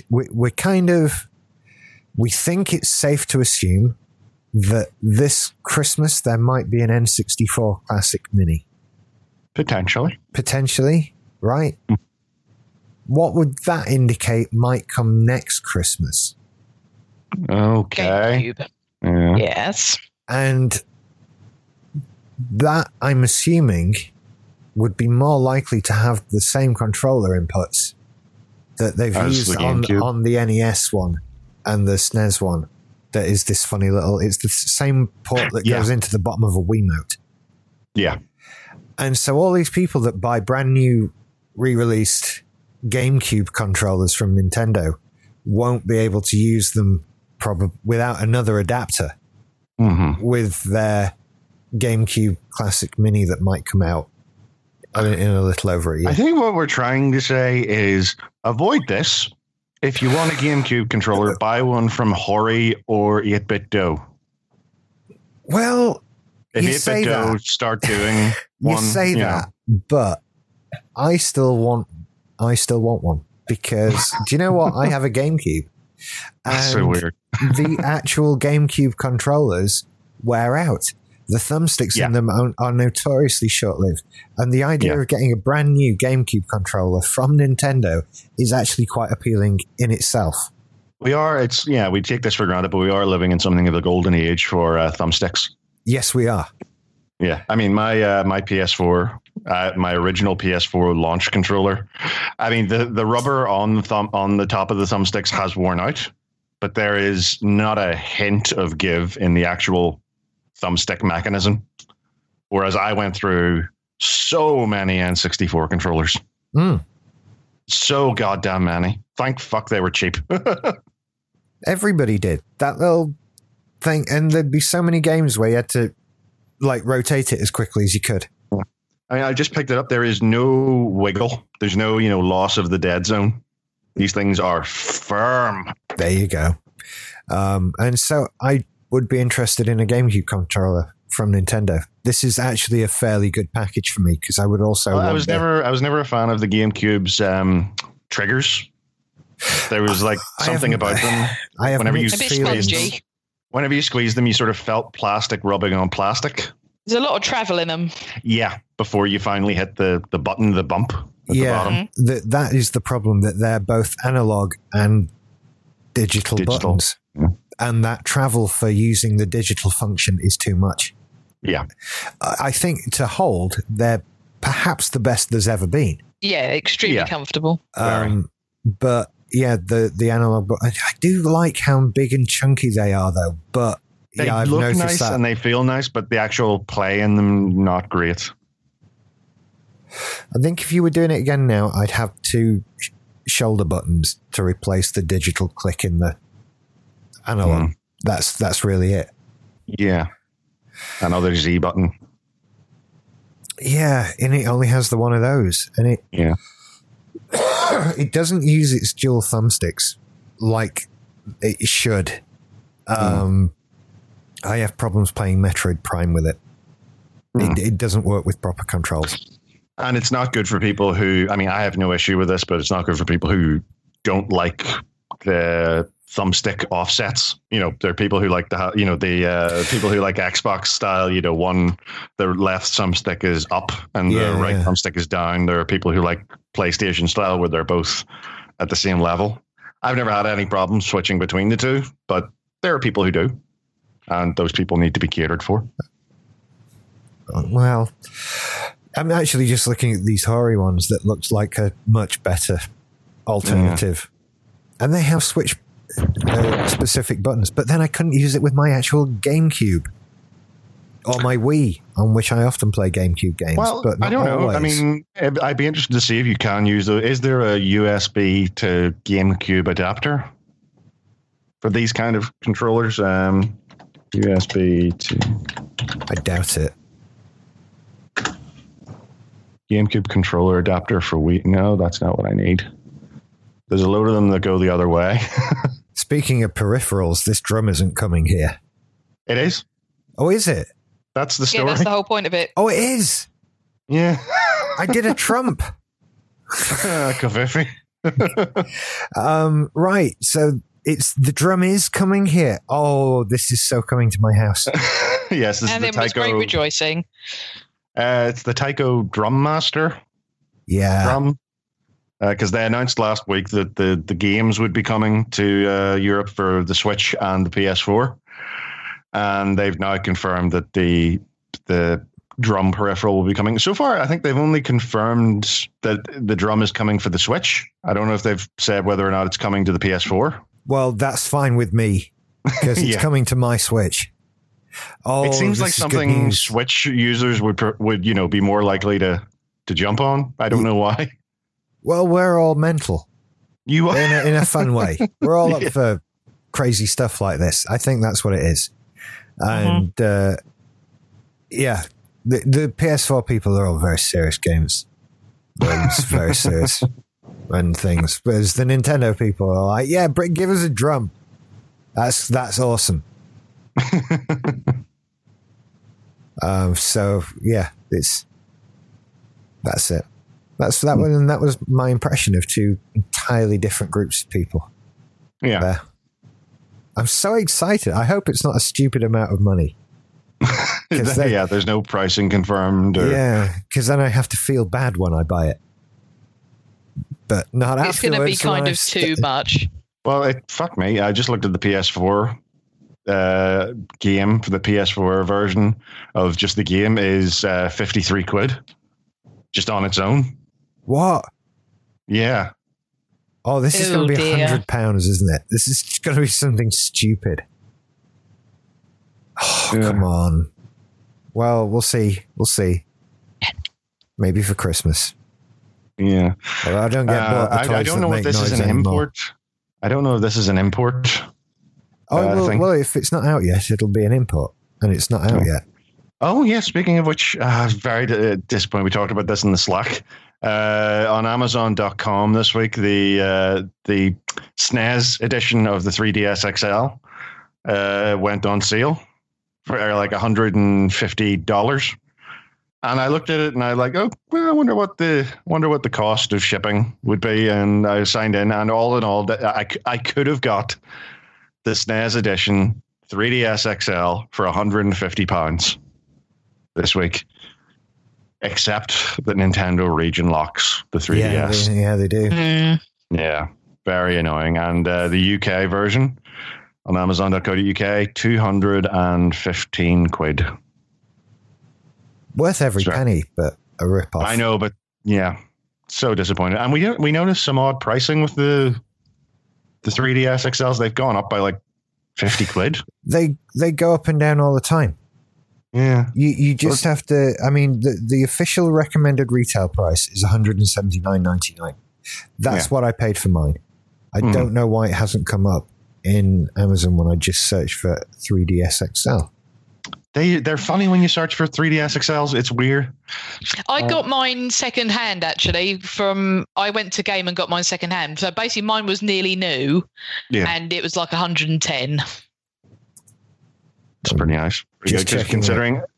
we think it's safe to assume that this Christmas there might be an N64 Classic Mini. Potentially, right? What would that indicate might come next Christmas? Okay. GameCube. Yeah. Yes. And that, I'm assuming, would be more likely to have the same controller inputs that they've used on the NES one and the SNES one. That is this funny little... It's the same port that goes into the bottom of a Wiimote. Yeah. And so all these people that buy brand new re-released GameCube controllers from Nintendo won't be able to use them probably without another adapter with their GameCube Classic Mini that might come out in a little over a year. I think what we're trying to say is avoid this. If you want a GameCube controller, buy one from Hori or 8BitDo. Well, if 8BitDo start doing one, you say that, but I still want one, because do you know what? I have a GameCube. That's so weird. The actual GameCube controllers wear out. The thumbsticks in them are notoriously short-lived. And the idea of getting a brand new GameCube controller from Nintendo is actually quite appealing in itself. We take this for granted, but we are living in something of a golden age for thumbsticks. Yes, we are. Yeah. I mean, my PS4, my original PS4 launch controller, I mean, the rubber on the top of the thumbsticks has worn out, but there is not a hint of give in the actual thumbstick mechanism. Whereas I went through so many N64 controllers. So goddamn many. Thank fuck they were cheap. Everybody did that little thing, and there'd be so many games where you had to like rotate it as quickly as you could. I mean, I just picked it up. There is no wiggle. There's no, loss of the dead zone. These things are firm. There you go. And so I would be interested in a GameCube controller from Nintendo. This is actually a fairly good package for me, because I would also. I was never a fan of the GameCube's triggers. There was like something about them. I have a bit spongy. Whenever you squeeze them, you sort of felt plastic rubbing on plastic. There's a lot of travel in them. Yeah, before you finally hit the button, the bump at the bottom. That is the problem, that they're both analog and digital buttons. Yeah. And that travel for using the digital function is too much. Yeah. I think to hold, they're perhaps the best there's ever been. Yeah, extremely comfortable. But yeah, the analog, but I do like how big and chunky they are, though. But they look nice and they feel nice, but the actual play in them, not great. I think if you were doing it again now, I'd have 2 shoulder buttons to replace the digital click in the analog. That's really it. Yeah. Another Z button. Yeah, and it only has the one of those, and it doesn't use its dual thumbsticks like it should. I have problems playing Metroid Prime with it. It doesn't work with proper controls. And it's not good for people who, I mean, I have no issue with this, but it's not good for people who don't like the thumbstick offsets. There are people who like the people who like Xbox style, the left thumbstick is up and the right thumbstick is down. There are people who like PlayStation style where they're both at the same level. I've never had any problems switching between the two, but there are people who do. And those people need to be catered for. Well, I'm actually just looking at these Hori ones that looks like a much better alternative. Yeah. And they have Switch specific buttons, but then I couldn't use it with my actual GameCube or my Wii, on which I often play GameCube games. Well, but not I don't know. always. I mean, I'd be interested to see if you can use those. Is there a USB to GameCube adapter for these kind of controllers? USB to... I doubt it. GameCube controller adapter for Wii. No, that's not what I need. There's a load of them that go the other way. Speaking of peripherals, this drum isn't coming here. It is. Oh, is it? That's the story. Yeah, that's the whole point of it. Oh, it is. Yeah. I did a Trump. Kavifi. Right. So the drum is coming here. Oh, this is so coming to my house. Yes, this and is the it was great Tyco. rejoicing. It's the Tyco Drum Master. Yeah. Drum. Because they announced last week that the games would be coming to Europe for the Switch and the PS4. And they've now confirmed that the drum peripheral will be coming. So far, I think they've only confirmed that the drum is coming for the Switch. I don't know if they've said whether or not it's coming to the PS4. Well, that's fine with me because it's coming to my Switch. Oh, it seems this like is something good news. Switch users would be more likely to jump on. I don't know why. Well, we're all mental You are. in a fun way. We're all up for crazy stuff like this. I think that's what it is. And the PS4 people are all very serious games. It's very serious and things. Whereas the Nintendo people are like, yeah, give us a drum. That's awesome. So yeah, that's it. That was my impression of two entirely different groups of people. Yeah. I'm so excited. I hope it's not a stupid amount of money. There's no pricing confirmed. Yeah, because then I have to feel bad when I buy it. But not afterwards. It's going to be kind of too much. Well, fuck me. I just looked at the PS4 game for the PS4 version of just the game is 53 quid just on its own. What? Yeah. Oh, this is going to be £100, isn't it? This is going to be something stupid. Oh, come on. Well, we'll see. Maybe for Christmas. Yeah. Well, I don't get bought the toys I don't know if this is an import. I don't know if this is an import. Well, if it's not out yet, it'll be an import, and it's not out yet. Oh, yeah. Speaking of which, very disappointed. We talked about this in the Slack. On Amazon.com this week, the SNES edition of the 3DS XL went on sale for like $150. And I looked at it and I like, oh, well, I wonder what the cost of shipping would be. And I signed in, and all in all, I could have got the SNES edition 3DS XL for £150 this week, except that Nintendo region locks the 3DS. Yeah, they do. Yeah, very annoying. And the UK version on Amazon.co.uk, 215 quid. Worth every penny, but a rip-off. I know, but yeah, so disappointed. And we noticed some odd pricing with the 3DS XLs. They've gone up by like 50 quid. They go up and down all the time. Yeah. You just have to, I mean, the official recommended retail price is $179.99. That's what I paid for mine. I don't know why it hasn't come up in Amazon when I just searched for 3DS XL. They're funny when you search for 3DS XLs. It's weird. I got mine second hand, actually. I went to Game and got mine second hand. So basically mine was nearly new and it was like 110. It's pretty nice. Pretty good, considering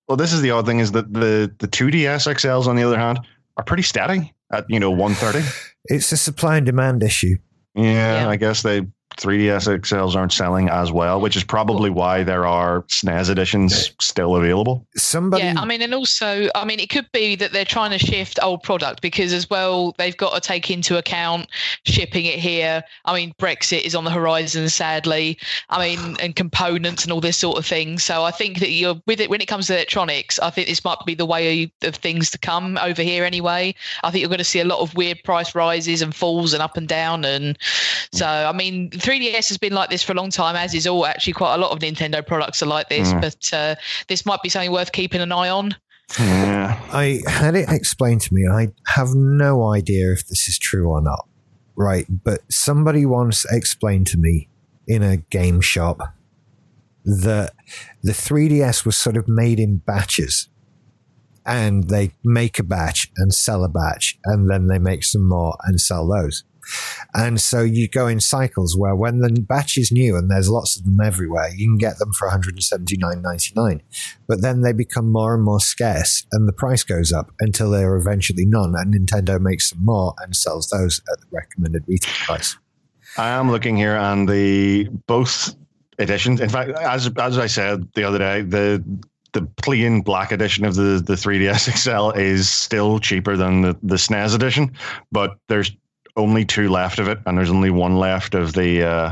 Well, this is the odd thing is that the 2DS XLs, on the other hand, are pretty steady at 130. It's a supply and demand issue. Yeah, I guess 3DS XLs aren't selling as well, which is probably why there are SNES editions still available. Yeah, and also, it could be that they're trying to shift old product because as well, they've got to take into account shipping it here. Brexit is on the horizon, sadly. And components and all this sort of thing. So I think that you're with it when it comes to electronics. I think this might be the way of things to come over here anyway. I think you're going to see a lot of weird price rises and falls and up and down. And so, 3DS has been like this for a long time, as is actually quite a lot of Nintendo products are like this, but this might be something worth keeping an eye on. Yeah. I had it explained to me. I have no idea if this is true or not, right? But somebody once explained to me in a game shop that the 3DS was sort of made in batches, and they make a batch and sell a batch, and then they make some more and sell those. And so you go in cycles where when the batch is new and there's lots of them everywhere, you can get them for $179.99. But then they become more and more scarce and the price goes up until they're eventually none. And Nintendo makes some more and sells those at the recommended retail price. I am looking here and both editions. In fact, as I said the other day, the plain black edition of the 3DS XL is still cheaper than the SNES edition, but there's only 2 left of it, and there's only 1 left of the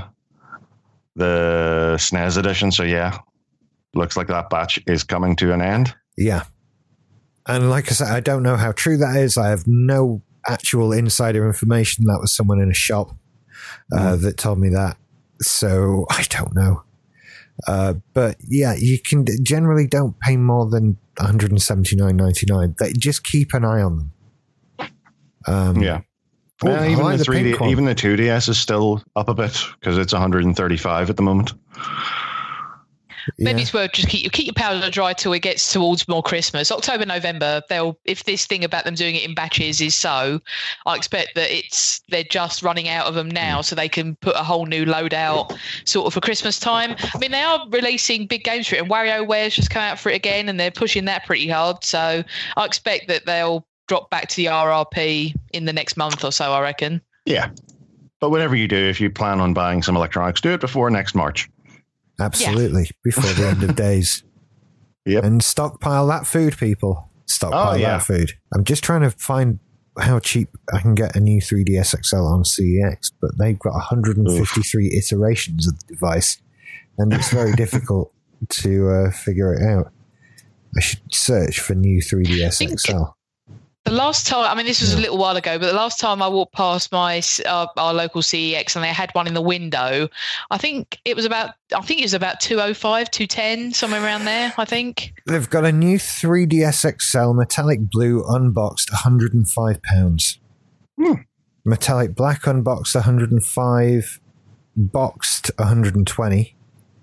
SNES edition. So yeah, looks like that batch is coming to an end. Yeah. And like I said, I don't know how true that is. I have no actual insider information. That was someone in a shop that told me that. So I don't know. But yeah, you can generally don't pay more than $179.99. They just keep an eye on them. Yeah. Yeah, even the 3D, even the 2DS is still up a bit because it's 135 at the moment. Maybe it's worth just keep your powder dry till it gets towards more Christmas. October, November, if this thing about them doing it in batches is so, I expect that they're just running out of them now so they can put a whole new load out sort of for Christmas time. They are releasing big games for it, and WarioWare's just come out for it again and they're pushing that pretty hard. So I expect that they'll drop back to the RRP in the next month or so, I reckon. Yeah. But whatever you do, if you plan on buying some electronics, do it before next March. Absolutely. Yeah. Before the end of days. Yep. And stockpile that food, people. Stockpile that food. I'm just trying to find how cheap I can get a new 3DS XL on CEX, but they've got 153 iterations of the device, and it's very difficult to figure it out. I should search for new 3DS XL. The last time, this was a little while ago, but the last time I walked past our local CEX and they had one in the window, I think it was about 205, 210, somewhere around there, I think. They've got a new 3DS XL metallic blue unboxed, £105. Metallic black unboxed, 105. Boxed, 120.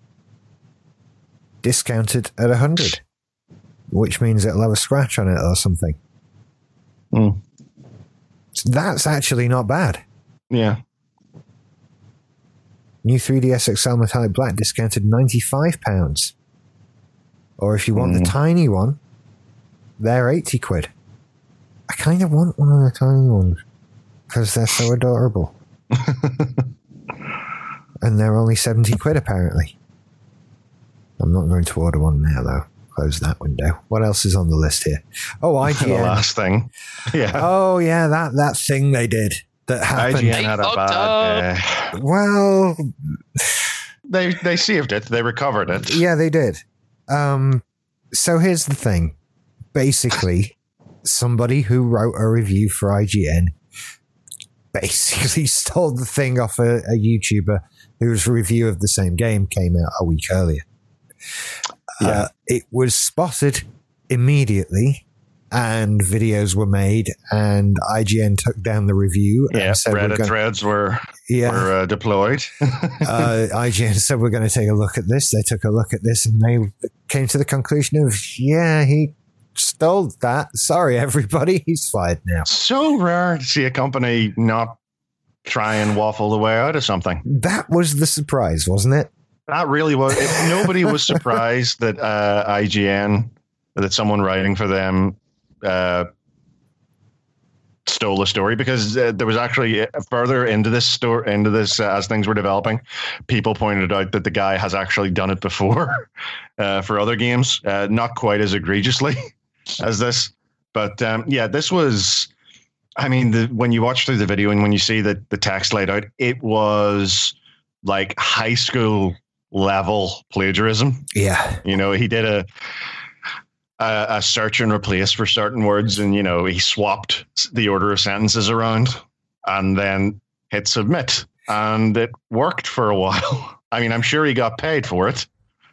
Discounted at 100, which means it'll have a scratch on it or something. That's actually not bad. Yeah. New 3DS XL metallic black discounted £95. Or if you want the tiny one, they're £80. I kind of want one of the tiny ones because they're so adorable. And they're only £70 apparently. I'm not going to order one now though. Close that window. What else is on the list here? Oh, IGN. The last thing. Yeah. Oh, yeah, that thing they did that happened. IGN had a bad... well... They saved it. They recovered it. Yeah, they did. So here's the thing. Basically, somebody who wrote a review for IGN basically stole the thing off a YouTuber whose review of the same game came out a week earlier. Yeah. It was spotted immediately and videos were made and IGN took down the review. Yeah, Reddit threads were deployed. IGN said, we're going to take a look at this. They took a look at this and they came to the conclusion of, yeah, he stole that. Sorry, everybody. He's fired now. So rare to see a company not try and waffle the way out of something. That was the surprise, wasn't it? That really was. Nobody was surprised that IGN that someone writing for them stole the story, because there was actually further into this as things were developing, people pointed out that the guy has actually done it before for other games, not quite as egregiously as this, but this was, I mean, when you watch through the video and when you see the text laid out, it was like high school level plagiarism. Yeah, he did a search and replace for certain words, and he swapped the order of sentences around and then hit submit, and it worked for a while. I mean, I'm sure he got paid for it,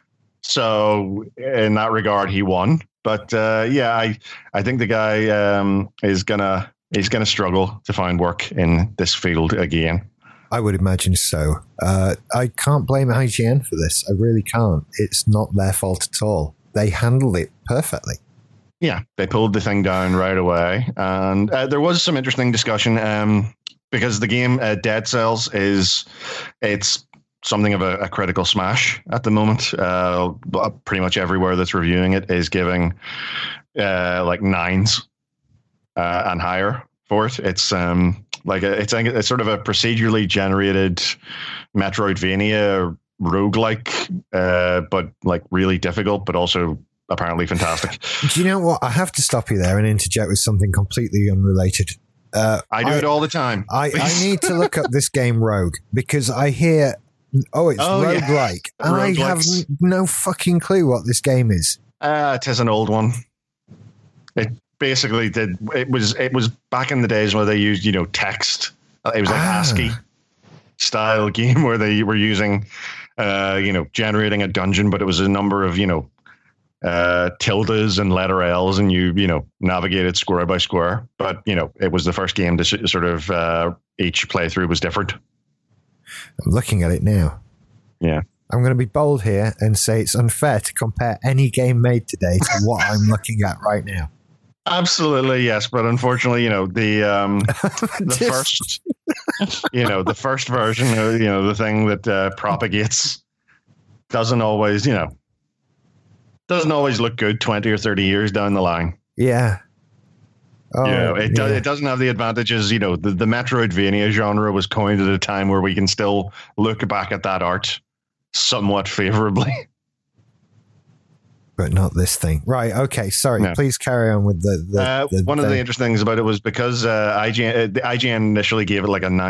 so in that regard he won, but I think the guy is gonna struggle to find work in this field again. I would imagine so. I can't blame IGN for this. I really can't. It's not their fault at all. They handled it perfectly. Yeah, they pulled the thing down right away. And there was some interesting discussion because the game Dead Cells it's something of a critical smash at the moment. Pretty much everywhere that's reviewing it is giving like 9s and higher for it. It's it's sort of a procedurally generated Metroidvania roguelike, but like really difficult, but also apparently fantastic. Do you know what? I have to stop you there and interject with something completely unrelated. I do it all the time. I need to look up this game Rogue, because I hear, it's roguelike. Yeah. And I have no fucking clue what this game is. It is an old one. It basically did. It was back in the days where they used, text. It was like ASCII style game where they were using, generating a dungeon, but it was a number of, tildes and letter L's, and you navigated square by square. But, it was the first game to sort of each playthrough was different. I'm looking at it now. Yeah. I'm going to be bold here and say it's unfair to compare any game made today to what I'm looking at right now. Absolutely, yes, but unfortunately, the first, the first version, the thing that propagates doesn't always look good 20 or 30 years down the line. Yeah. It doesn't have the advantages. The Metroidvania genre was coined at a time where we can still look back at that art somewhat favorably. But not this thing. Right, okay, sorry. No. Please carry on with the one of the interesting things about it was because IGN initially gave it like a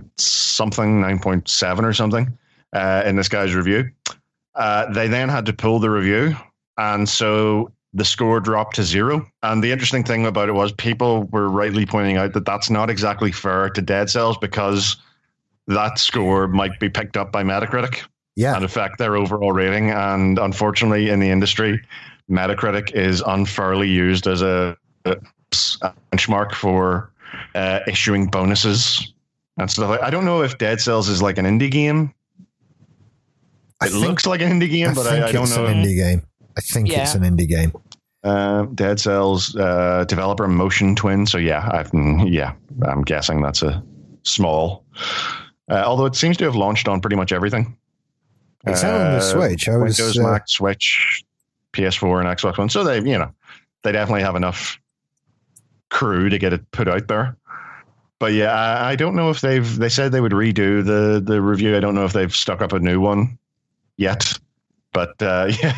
9.7 or something in this guy's review. They then had to pull the review, and so the score dropped to 0. And the interesting thing about it was people were rightly pointing out that that's not exactly fair to Dead Cells, because that score might be picked up by Metacritic. Yeah. And affect their overall rating. And unfortunately, in the industry, Metacritic is unfairly used as a benchmark for issuing bonuses and stuff. I don't know if Dead Cells is like an indie game. It looks like an indie game, but I don't know. It's an indie game. I think it's an indie game. Dead Cells developer Motion Twin. So I'm guessing that's a small. Although it seems to have launched on pretty much everything. It's out on the Switch. Windows, Mac, Switch, PS4, and Xbox One. So they definitely have enough crew to get it put out there. But yeah, I don't know if they said they would redo the review. I don't know if they've stuck up a new one yet. But this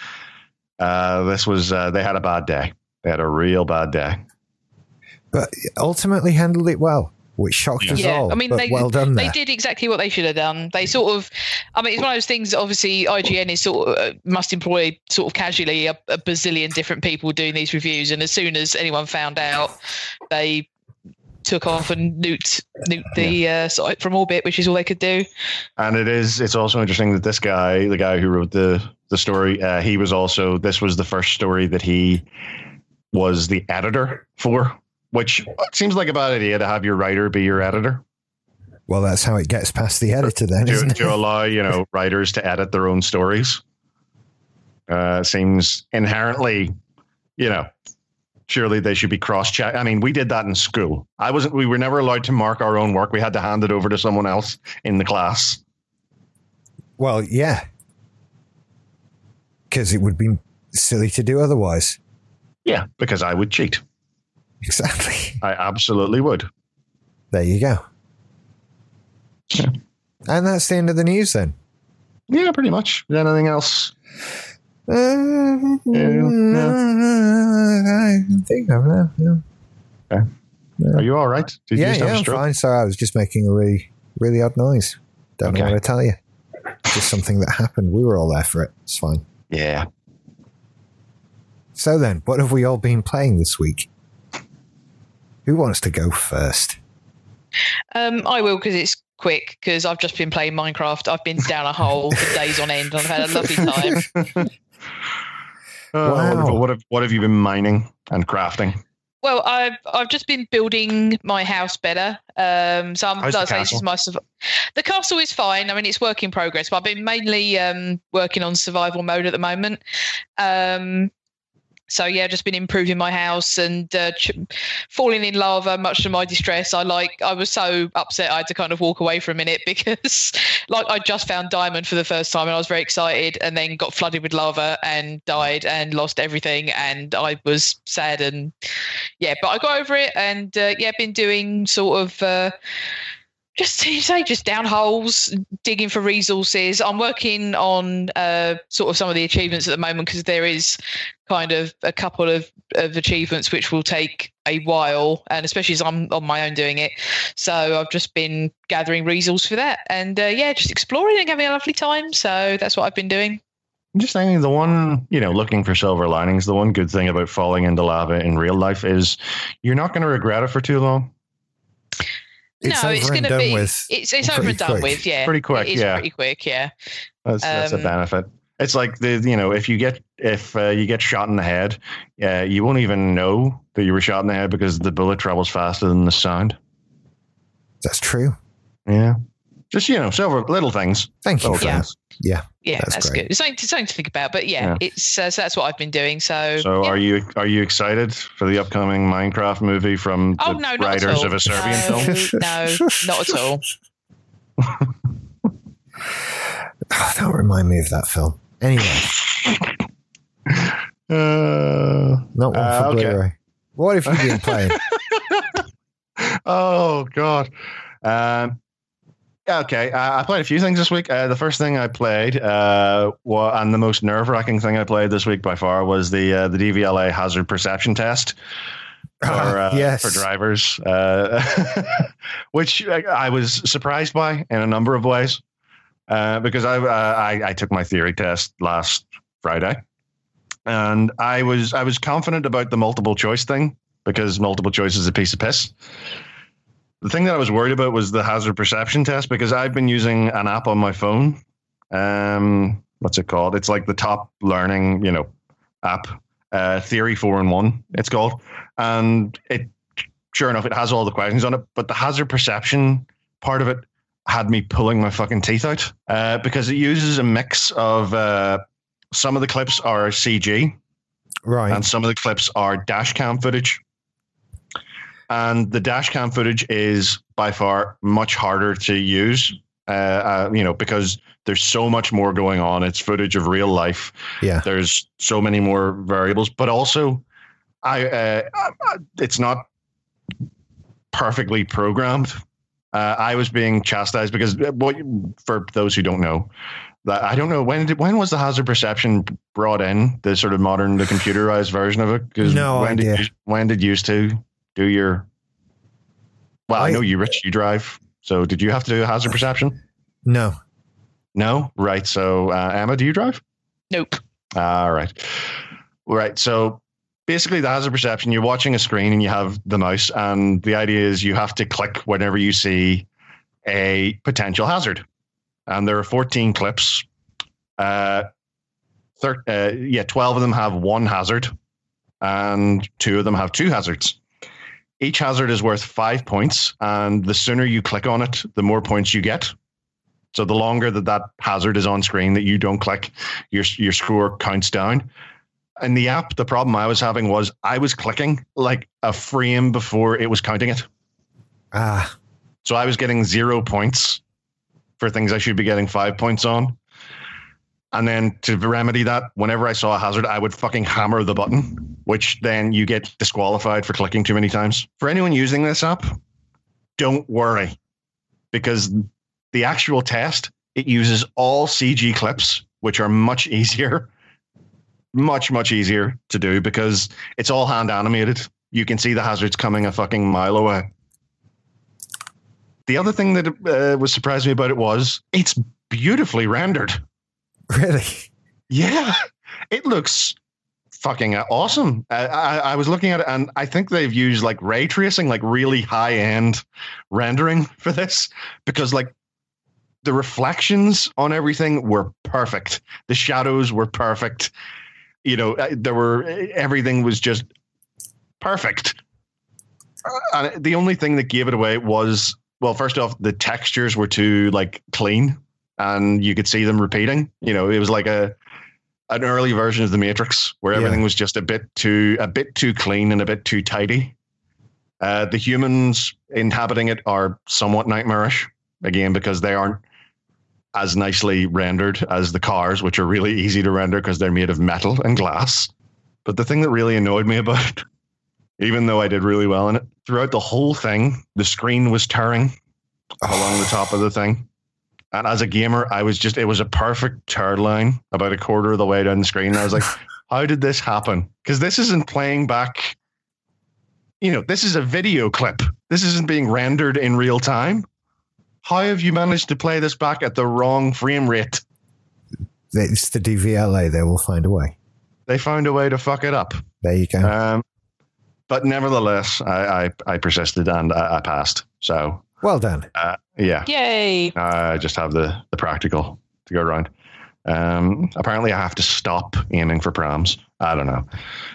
was they had a bad day. They had a real bad day. But ultimately handled it well, which shocked us all. I mean, well done there. They did exactly what they should have done. They sort of, it's one of those things. Obviously, IGN is must employ sort of casually a bazillion different people doing these reviews, and as soon as anyone found out, they took off and nuked the site from orbit, which is all they could do. And it's also interesting that this guy, the guy who wrote the story, this was the first story that he was the editor for. Which seems like a bad idea to have your writer be your editor. Well, that's how it gets past the editor then, isn't it? To allow, writers to edit their own stories. Seems inherently, surely they should be cross-checked. I mean, we did that in school. We were never allowed to mark our own work. We had to hand it over to someone else in the class. Well, yeah. Because it would be silly to do otherwise. Yeah, because I would cheat. Exactly. I absolutely would. There you go. Yeah. And that's the end of the news then. Yeah, pretty much. Is anything else? I think I'm there. Yeah. Okay. Are you all right? Did you Yeah, just have a I'm stroke? fine. Sorry, I was just making a really, really odd noise. Don't know Okay. what to tell you. Just something that happened. We were all there for it. It's fine. Yeah. So then, what have we all been playing this week? Who wants to go first? I will, because it's quick, because I've just been playing Minecraft. I've been down a hole for days on end, and I've had a lovely time. Wow. What have you been mining and crafting? Well, I've just been building my house better. So I'm How's the like I say, this is my the castle is fine. I mean, it's work in progress, but I've been mainly working on survival mode at the moment. So yeah, just been improving my house and falling in lava, much to my distress. I was so upset I had to kind of walk away for a minute because like I just found diamond for the first time and I was very excited, and then got flooded with lava and died and lost everything, and I was sad. And yeah, but I got over it, and been doing sort of just down holes, digging for resources. I'm working on sort of some of the achievements at the moment, because there is kind of a couple of achievements which will take a while, and especially as I'm on my own doing it. So I've just been gathering resources for that, and just exploring and having a lovely time. So that's what I've been doing. I'm just thinking the one, looking for silver linings, the one good thing about falling into lava in real life is you're not going to regret it for too long. It's No, over it's and going to done be. with It's over pretty and done quick. with. Yeah, Pretty quick, It is yeah. pretty quick. Yeah. That's a benefit. It's like if you get shot in the head, you won't even know that you were shot in the head because the bullet travels faster than the sound. That's true. Yeah, just silver little things. Thank you Little for Yeah. that. Yeah. Yeah, that's great. good. It's something to think about, but Yeah. it's so that's what I've been doing. So So yeah. are you excited for the upcoming Minecraft movie from Oh the no, not writers at all. of a Serbian film? No, not at all. Oh, don't remind me of that film. Anyway, not one for okay. Blu-ray. What have you been playing? Oh God. Okay, I played a few things this week. The first thing I played, and the most nerve-wracking thing I played this week by far, was the DVLA hazard perception test for Yes. for drivers, which I was surprised by in a number of ways, because I took my theory test last Friday, and I was confident about the multiple choice thing because multiple choice is a piece of piss. The thing that I was worried about was the hazard perception test, because I've been using an app on my phone. What's it called? It's like the top learning, app, Theory 4-in-1, it's called. And it, sure enough, it has all the questions on it, but the hazard perception part of it had me pulling my fucking teeth out, because it uses a mix of, some of the clips are CG, Right. and some of the clips are dash cam footage. And the dash cam footage is by far much harder to use, because there's so much more going on. It's footage of real life. Yeah. There's so many more variables, but also it's not perfectly programmed. I was being chastised because, for those who don't know, that I don't know when was the hazard perception brought in, the sort of modern, the computerized version of it? Because No idea. When did you used to do your? Well, I know you, Rich, you drive. So did you have to do a hazard perception? No. No, right. So Emma, do you drive? Nope. All right. Right. So basically, the hazard perception, you're watching a screen and you have the mouse, and the idea is you have to click whenever you see a potential hazard. And there are 14 clips. 12 of them have one hazard, and 2 of them have 2 hazards. Each hazard is worth 5 points, and the sooner you click on it, the more points you get. So the longer that hazard is on screen that you don't click, your score counts down. In the app, the problem I was having was I was clicking like a frame before it was counting it. So I was getting 0 points for things I should be getting 5 points on. And then to remedy that, whenever I saw a hazard, I would fucking hammer the button which then you get disqualified for clicking too many times. For anyone using this app, don't worry, because the actual test, it uses all CG clips, which are much easier, much easier to do because it's all hand animated. You can see the hazards coming a fucking mile away. The other thing that was surprised me about it was it's beautifully rendered. Really? Yeah, it looks fucking awesome. I was looking at it, and I think they've used like ray tracing, like really high end rendering for this, because like the reflections on everything were perfect. The shadows were perfect. You know, everything was just perfect. And the only thing that gave it away was, well, first off, the textures were too like clean, and you could see them repeating. You know, it was like an early version of the Matrix where everything was just a bit too clean and a bit too tidy. The humans inhabiting it are somewhat nightmarish, again, because they aren't as nicely rendered as the cars, which are really easy to render because they're made of metal and glass. But the thing that really annoyed me about it, even though I did really well in it, throughout the whole thing, the screen was tearing along the top of the thing. And as a gamer, it was a perfect tear line about a quarter of the way down the screen. And I was like, how did this happen? Because this isn't playing back. You know, this is a video clip. This isn't being rendered in real time. How have you managed to play this back at the wrong frame rate? It's the DVLA. They will find a way. They found a way to fuck it up. There you go. But nevertheless, I persisted and I passed. So well done. Yeah. Yay. I just have the practical to go around. Apparently, I have to stop aiming for prams. I don't know.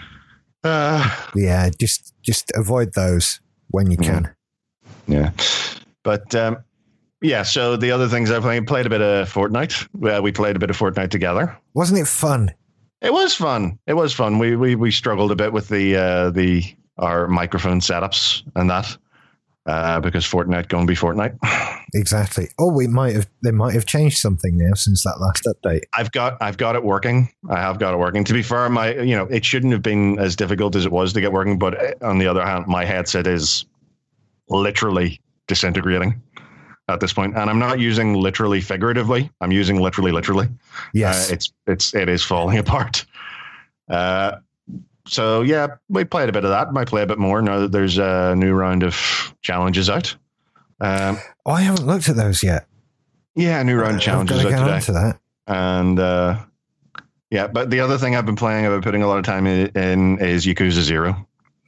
Yeah, just avoid those when you can. Yeah. But yeah, so the other things I played a bit of Fortnite. We played a bit of Fortnite together. Wasn't it fun? It was fun. It was fun. We struggled a bit with our microphone setups and that because Fortnite going to be Fortnite. Exactly. Oh, they might have changed something now since that last update. I've got it working. I have got it working. To be fair, it shouldn't have been as difficult as it was to get working. But on the other hand, my headset is literally disintegrating at this point, and I'm not using literally figuratively. I'm using literally. Yes, it is falling apart. So yeah, we played a bit of that. Might play a bit more now that there's a new round of challenges out. I haven't looked at those yet. Yeah, a new round of challenges out today. To that. And yeah, but the other thing I've been putting a lot of time in is Yakuza 0.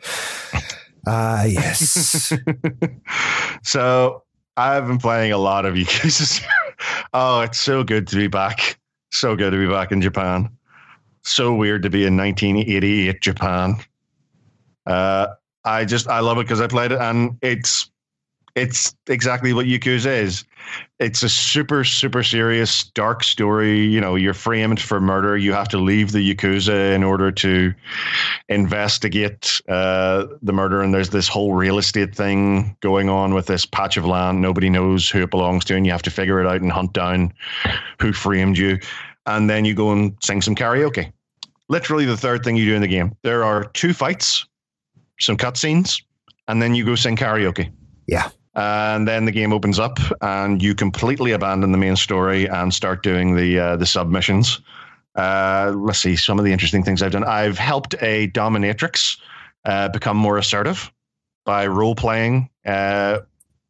Yes. So I've been playing a lot of Yakuza 0. Oh, it's so good to be back. So good to be back in Japan. So weird to be in 1988 Japan. I love it because I played it, and it's exactly what Yakuza is. It's a super, super serious, dark story. You know, you're framed for murder. You have to leave the Yakuza in order to investigate the murder. And there's this whole real estate thing going on with this patch of land. Nobody knows who it belongs to, and you have to figure it out and hunt down who framed you. And then you go and sing some karaoke. Literally the third thing you do in the game. There are 2 fights, some cutscenes, and then you go sing karaoke. Yeah. And then the game opens up and you completely abandon the main story and start doing the submissions. Let's see some of the interesting things I've done. I've helped a dominatrix become more assertive by role playing in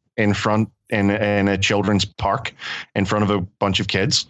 a children's park in front of a bunch of kids.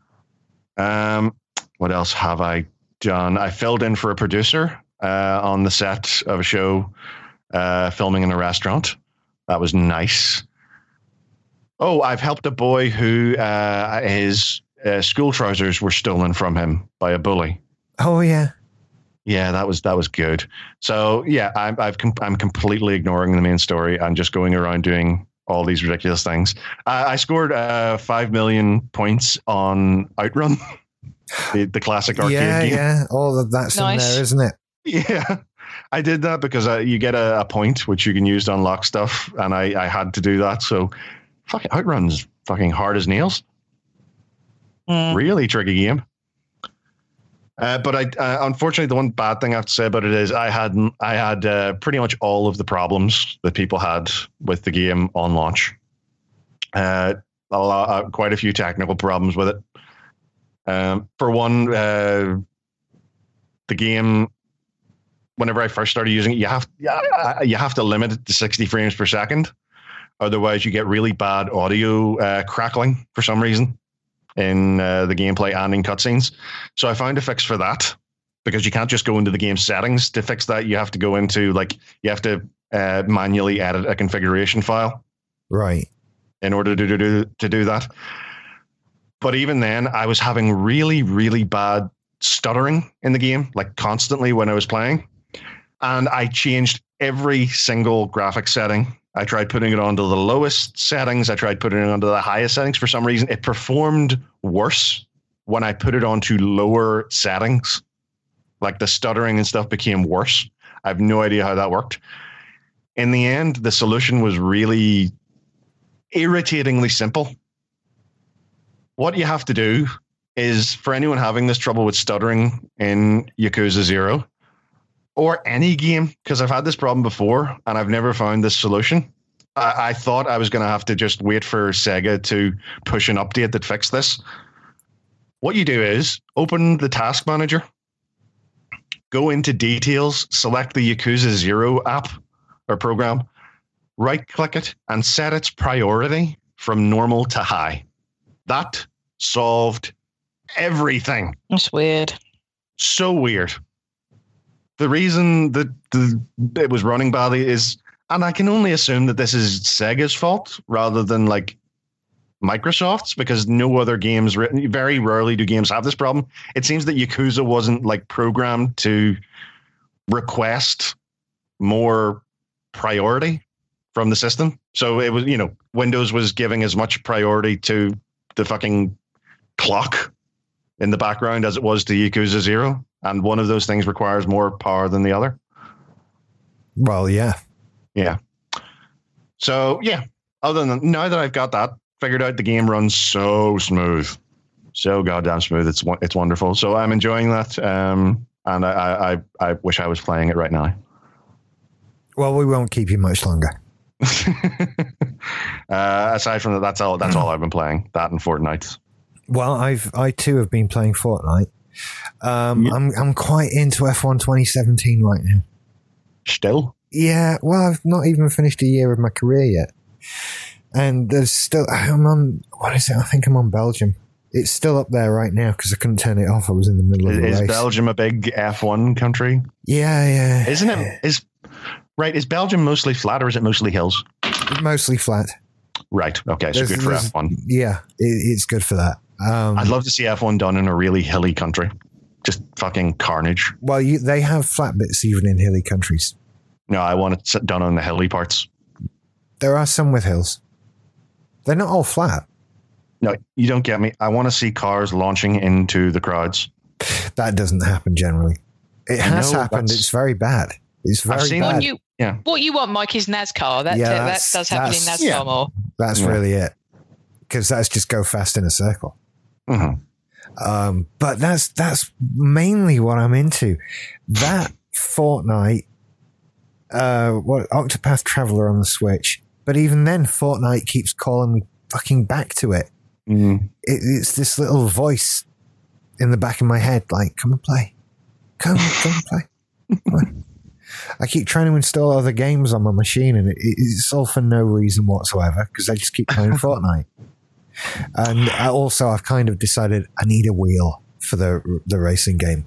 What else have I done? I filled in for a producer on the set of a show filming in a restaurant. That was nice. Oh, I've helped a boy who his school trousers were stolen from him by a bully. Oh yeah, yeah, that was good. So yeah, I'm completely ignoring the main story and just going around doing all these ridiculous things. I scored 5 million points on Outrun, the classic arcade game. Yeah, all of that's nice. In there, isn't it? Yeah. I did that because you get a point which you can use to unlock stuff, and I had to do that. So, fucking Outrun's fucking hard as nails. Really tricky game. But unfortunately, the one bad thing I have to say about it is I had pretty much all of the problems that people had with the game on launch. Quite a few technical problems with it. For one, the game, whenever I first started using it, you have to limit it to 60 frames per second. Otherwise, you get really bad audio crackling for some reason in the gameplay and in cutscenes. So I found a fix for that, because you can't just go into the game settings to fix that. You have to go into manually edit a configuration file. Right. In order to do that. But even then, I was having really, really bad stuttering in the game, like constantly when I was playing. And I changed every single graphic setting. I tried putting it onto the lowest settings. I tried putting it onto the highest settings. For some reason, it performed worse when I put it onto lower settings. Like the stuttering and stuff became worse. I have no idea how that worked. In the end, the solution was really irritatingly simple. What you have to do is, for anyone having this trouble with stuttering in Yakuza 0 or any game, because I've had this problem before and I've never found this solution. I thought I was going to have to just wait for Sega to push an update that fixed this. What you do is open the task manager, go into details, select the Yakuza 0 app or program, right-click it, and set its priority from normal to high. That solved everything. That's weird. So weird. The reason that it was running badly is, and I can only assume that this is Sega's fault rather than like Microsoft's, because no other games, very rarely do games have this problem. It seems that Yakuza wasn't like programmed to request more priority from the system. So it was, Windows was giving as much priority to the fucking clock in the background as it was to Yakuza 0. And one of those things requires more power than the other. Well, yeah. Yeah. So, yeah. Other than now that I've got that figured out, the game runs so smooth. So goddamn smooth. It's wonderful. So I'm enjoying that. And I wish I was playing it right now. Well, we won't keep you much longer. Aside from that, that's all I've been playing. That and Fortnite. Well, I too have been playing Fortnite. I'm quite into F1 2017 right now. Still? Yeah. Well, I've not even finished a year of my career yet, and there's still. I'm on. What is it? I think I'm on Belgium. It's still up there right now because I couldn't turn it off. I was in the middle of the race. Is Belgium a big F1 country? Yeah. Isn't it? Is Belgium mostly flat or is it mostly hills? Mostly flat. Right. Okay. So good for F1. Yeah, it's good for that. I'd love to see F1 done in a really hilly country. Just fucking carnage. Well, they have flat bits even in hilly countries. No, I want it done on the hilly parts. There are some with hills. They're not all flat. No, you don't get me. I want to see cars launching into the crowds. That doesn't happen generally. It has happened. It's very bad. It's very bad. What you want, Mike, is NASCAR. That does happen in NASCAR more. That's really it. Because that's just go fast in a circle. Mm-hmm. But that's mainly what I'm into. That Fortnite, Octopath Traveler on the Switch. But even then, Fortnite keeps calling me fucking back to it. Mm. It's this little voice in the back of my head, like, come and play. Come and play. Come on. I keep trying to install other games on my machine, and it's all for no reason whatsoever, because I just keep playing Fortnite. And I've kind of decided I need a wheel for the racing game.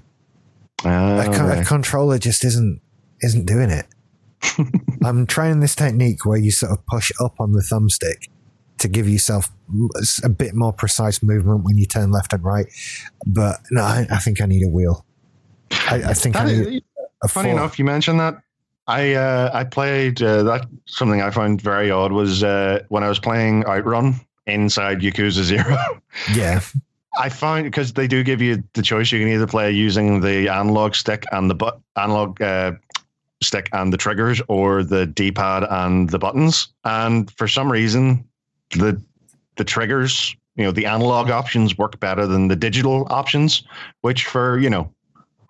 A controller just isn't doing it. I'm trying this technique where you sort of push up on the thumbstick to give yourself a bit more precise movement when you turn left and right. But no, I think I need a wheel. I think I need funny enough, you mentioned that. I played that. Something I found very odd was when I was playing Outrun inside Yakuza 0. Yeah. I find, because they do give you the choice, you can either play using the analog stick and the analog stick and the triggers, or the D-pad and the buttons. And for some reason, the triggers, the analog options work better than the digital options, which for,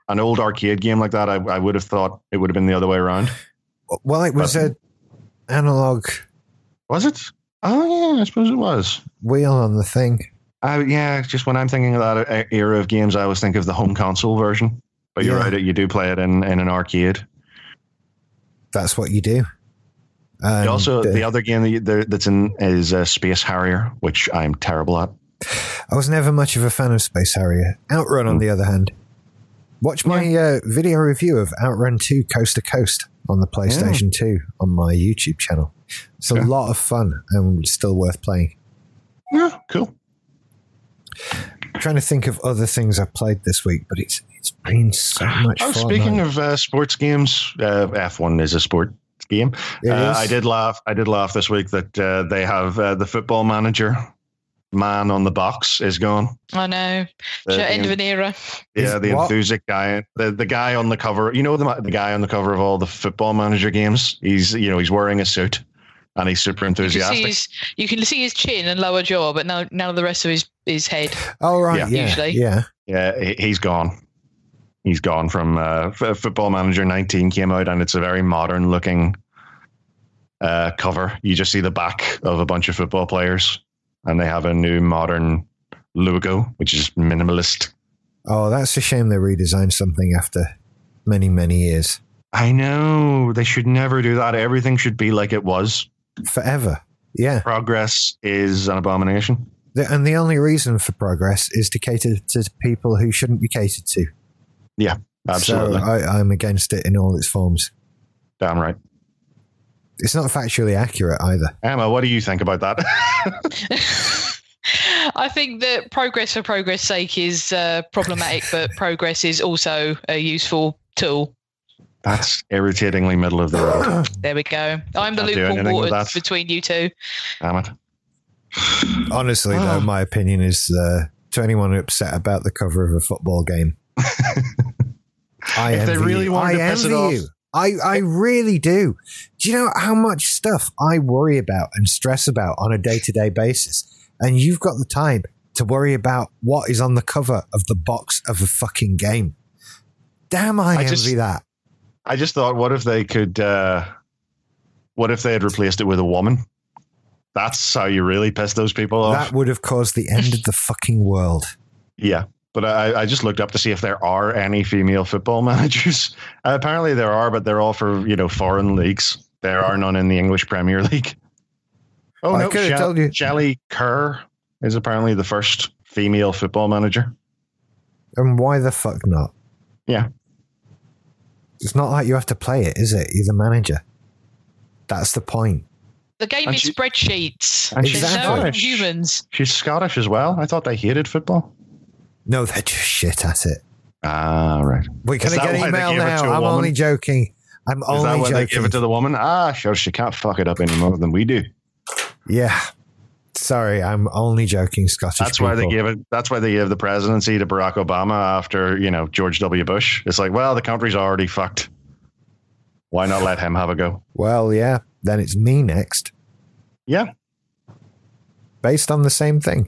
an old arcade game like that, I would have thought it would have been the other way around. Well, it was an analog. Was it? Oh, yeah, I suppose it was. Wheel on the thing. Yeah, just when I'm thinking of that era of games, I always think of the home console version. But you're right, you do play it in an arcade. That's what you do. And also, the other game that's in is Space Harrier, which I'm terrible at. I was never much of a fan of Space Harrier. Outrun, on the other hand. Watch my video review of Outrun 2 Coast to Coast on the PlayStation 2 on my YouTube channel. It's a lot of fun and still worth playing. Yeah, cool. I'm trying to think of other things I've played this week, but it's been so much fun. Speaking of sports games, F1 is a sport game. I did laugh this week that they have the Football Manager man on the box is gone. I know. End of an era. Yeah, the enthusiastic guy, the guy on the cover. You know the guy on the cover of all the Football Manager games. He's wearing a suit and he's super enthusiastic. You can see his chin and lower jaw, but none of the rest of his head. Oh right, usually. Yeah. He's gone. He's gone from Football Manager 19 came out, and it's a very modern looking cover. You just see the back of a bunch of football players, and they have a new modern logo, which is minimalist. Oh, that's a shame they redesigned something after many, many years. I know. They should never do that. Everything should be like it was. Forever. Yeah. Progress is an abomination. And the only reason for progress is to cater to people who shouldn't be catered to. Yeah, absolutely. So I'm against it in all its forms. Damn right. It's not factually accurate either. Emma, what do you think about that? I think that progress for progress' sake is problematic, but progress is also a useful tool. That's irritatingly middle of the road. There we go. I'm the lukewarm waters between you two. Damn it. Honestly, though, my opinion is to anyone upset about the cover of a football game, I envy you. I really do. Do you know how much stuff I worry about and stress about on a day-to-day basis? And you've got the time to worry about what is on the cover of the box of a fucking game. Damn, I envy that. I just thought, what if they could, what if they had replaced it with a woman? That's how you really piss those people off. That would have caused the end of the fucking world. Yeah. But I just looked up to see if there are any female football managers. Apparently there are, but they're all for, foreign leagues. There are none in the English Premier League. Oh, no, Shelley Kerr is apparently the first female football manager. And why the fuck not? Yeah. It's not like you have to play it, is it? You're the manager. That's the point. The game is spreadsheets. And she's no humans. She's Scottish as well. I thought they hated football. No, they're just shit at it. Ah, right. Wait, can I get an email now? I'm only joking. I'm only joking. Is that why they give it to the woman? Sure, she can't fuck it up any more than we do. Yeah. Sorry, I'm only joking, Scottish people. That's why they gave the presidency to Barack Obama after, George W. Bush. It's like, well, the country's already fucked. Why not let him have a go? Well, yeah. Then it's me next. Yeah. Based on the same thing.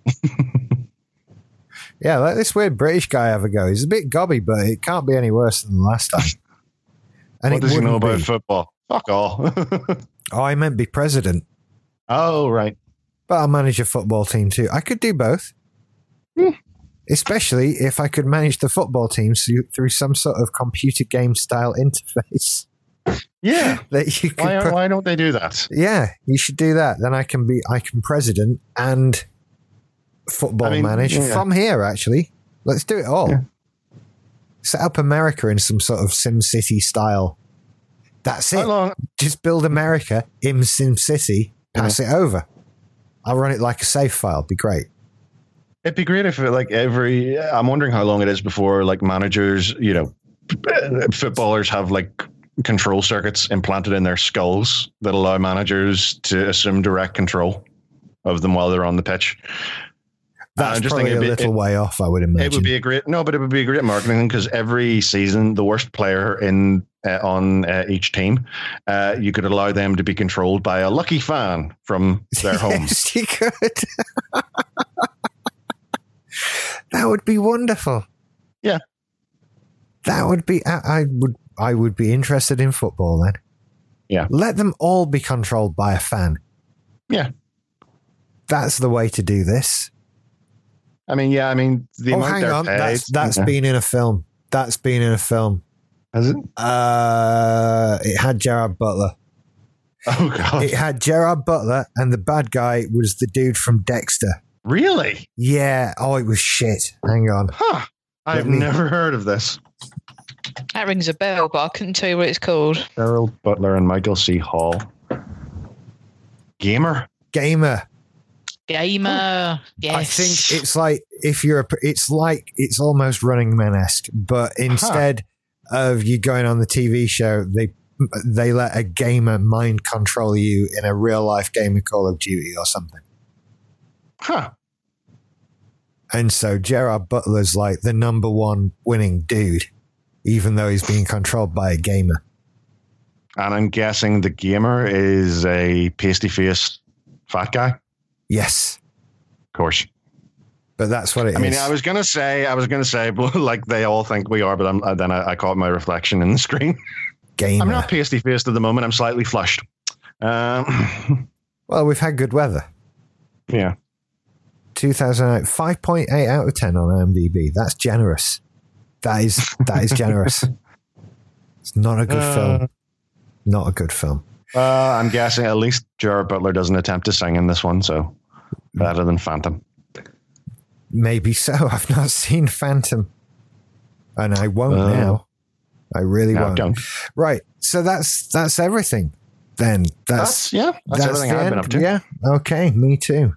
Yeah, let this weird British guy have a go. He's a bit gobby, but it can't be any worse than the last time. And what does he know about football? Fuck all. Oh, I meant be president. Oh, right. But I'll manage a football team too. I could do both. Especially if I could manage the football teams through some sort of computer game style interface. Yeah. That you why don't they do that? Yeah, you should do that. Then I can president and football manage from here, actually. Let's do it all. Yeah. Set up America in some sort of SimCity style. That's it. Just build America in SimCity, pass it over. I'll run it like a save file. It'd be great. It'd be great if I'm wondering how long it is before managers, footballers have control circuits implanted in their skulls that allow managers to assume direct control of them while they're on the pitch. That's just probably a little way off, I would imagine. It would be a great marketing because every season, the worst player on each team, you could allow them to be controlled by a lucky fan from their home. Yes, you could. That would be wonderful. Yeah. That would be. I would be interested in football then. Yeah. Let them all be controlled by a fan. Yeah. That's the way to do this. I mean, the amount hang they're on. paid. That's been in a film. That's been in a film. Has it? It had Gerard Butler. Oh, God. It had Gerard Butler, and the bad guy was the dude from Dexter. Really? Yeah. Oh, it was shit. Hang on. Huh. I've never heard of this. That rings a bell, but I couldn't tell you what it's called. Gerald Butler and Michael C. Hall. Gamer. Yes. I think it's like it's almost Running Man-esque, but instead of you going on the TV show, they let a gamer mind control you in a real life game of Call of Duty or something. Huh. And so Gerard Butler's like the number one winning dude, even though he's being controlled by a gamer. And I'm guessing the gamer is a pasty-faced fat guy? Yes. Of course. But that's what it is. I mean, I was gonna say, like they all think we are, but then I caught my reflection in the screen. Gamer. I'm not pasty-faced at the moment. I'm slightly flushed. Well, we've had good weather. Yeah. 2008, 5.8 out of 10 on IMDb. That's generous. That is generous. It's not a good film. Not a good film. I'm guessing at least Gerard Butler doesn't attempt to sing in this one, so better than Phantom. Maybe so. I've not seen Phantom, and I won't now. I really won't. Don't. Right. So that's everything. Then that's everything I've been up to. Yeah. Okay. Me too.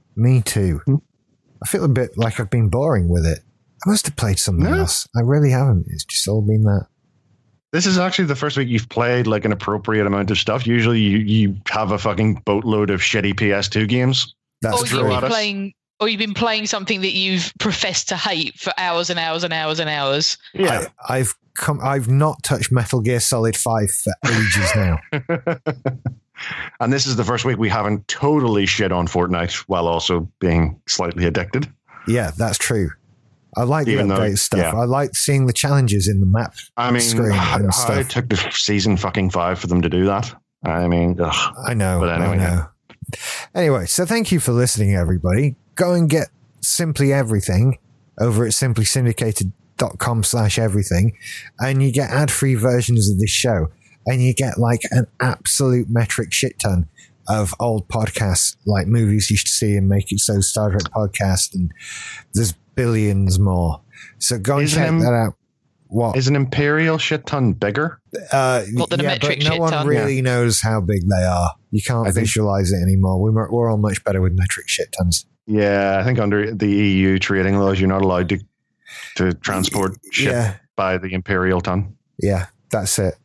I feel a bit like I've been boring with it. I must have played something else. I really haven't. It's just all been that. This is actually the first week you've played like an appropriate amount of stuff. Usually you have a fucking boatload of shitty PS2 games. That's true. You've been playing something that you've professed to hate for hours and hours and hours and hours. Yeah. I've not touched Metal Gear Solid 5 for ages now. And this is the first week we haven't totally shit on Fortnite while also being slightly addicted. Yeah, that's true. I like the update stuff. Yeah. I like seeing the challenges in the map screen and stuff. It took the season fucking 5 for them to do that. I mean, ugh. I know. But anyway, I know. Anyway, so thank you for listening, everybody. Go and get Simply Everything over at simplysyndicated.com/everything, and you get ad-free versions of this show, and you get like an absolute metric shit ton of old podcasts, like Movies You Should See and Make It So, Star Trek podcast, and there's billions more. So go and check that out. What is an imperial shit ton bigger? What than a metric but no one really knows how big they are. You can't visualize it anymore. We're all much better with metric shit tons. Yeah, I think under the EU trading laws, you're not allowed to transport shit by the imperial ton. Yeah, that's it.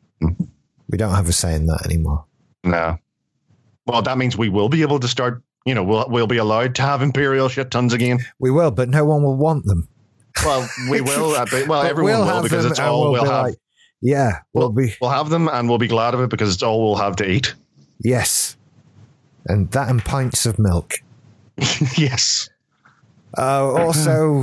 We don't have a say in that anymore. No. Well, that means we will be able to start. You know, we'll be allowed to have imperial shit tons again. We will, but no one will want them. Well, we will. Everyone will because it's all we'll have. We'll have them, and we'll be glad of it because it's all we'll have to eat. Yes, and pints of milk. Yes. Also,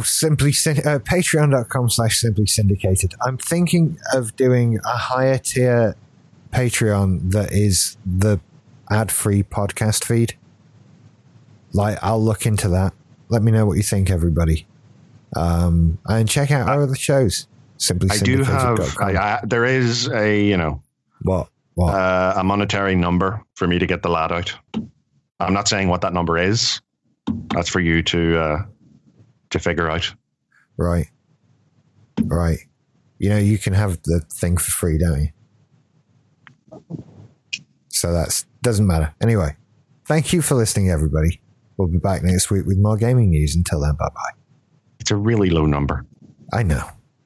patreon.com/simply syndicated. I'm thinking of doing a higher tier Patreon that is the ad-free podcast feed. Like, I'll look into that. Let me know what you think, everybody. And check out our other shows. I do have. There is a what a monetary number for me to get the lad out. I'm not saying what that number is. That's for you to figure out. Right. You can have the thing for free, don't you? So that doesn't matter. Anyway, thank you for listening, everybody. We'll be back next week with more gaming news. Until then, bye-bye. It's a really low number. I know.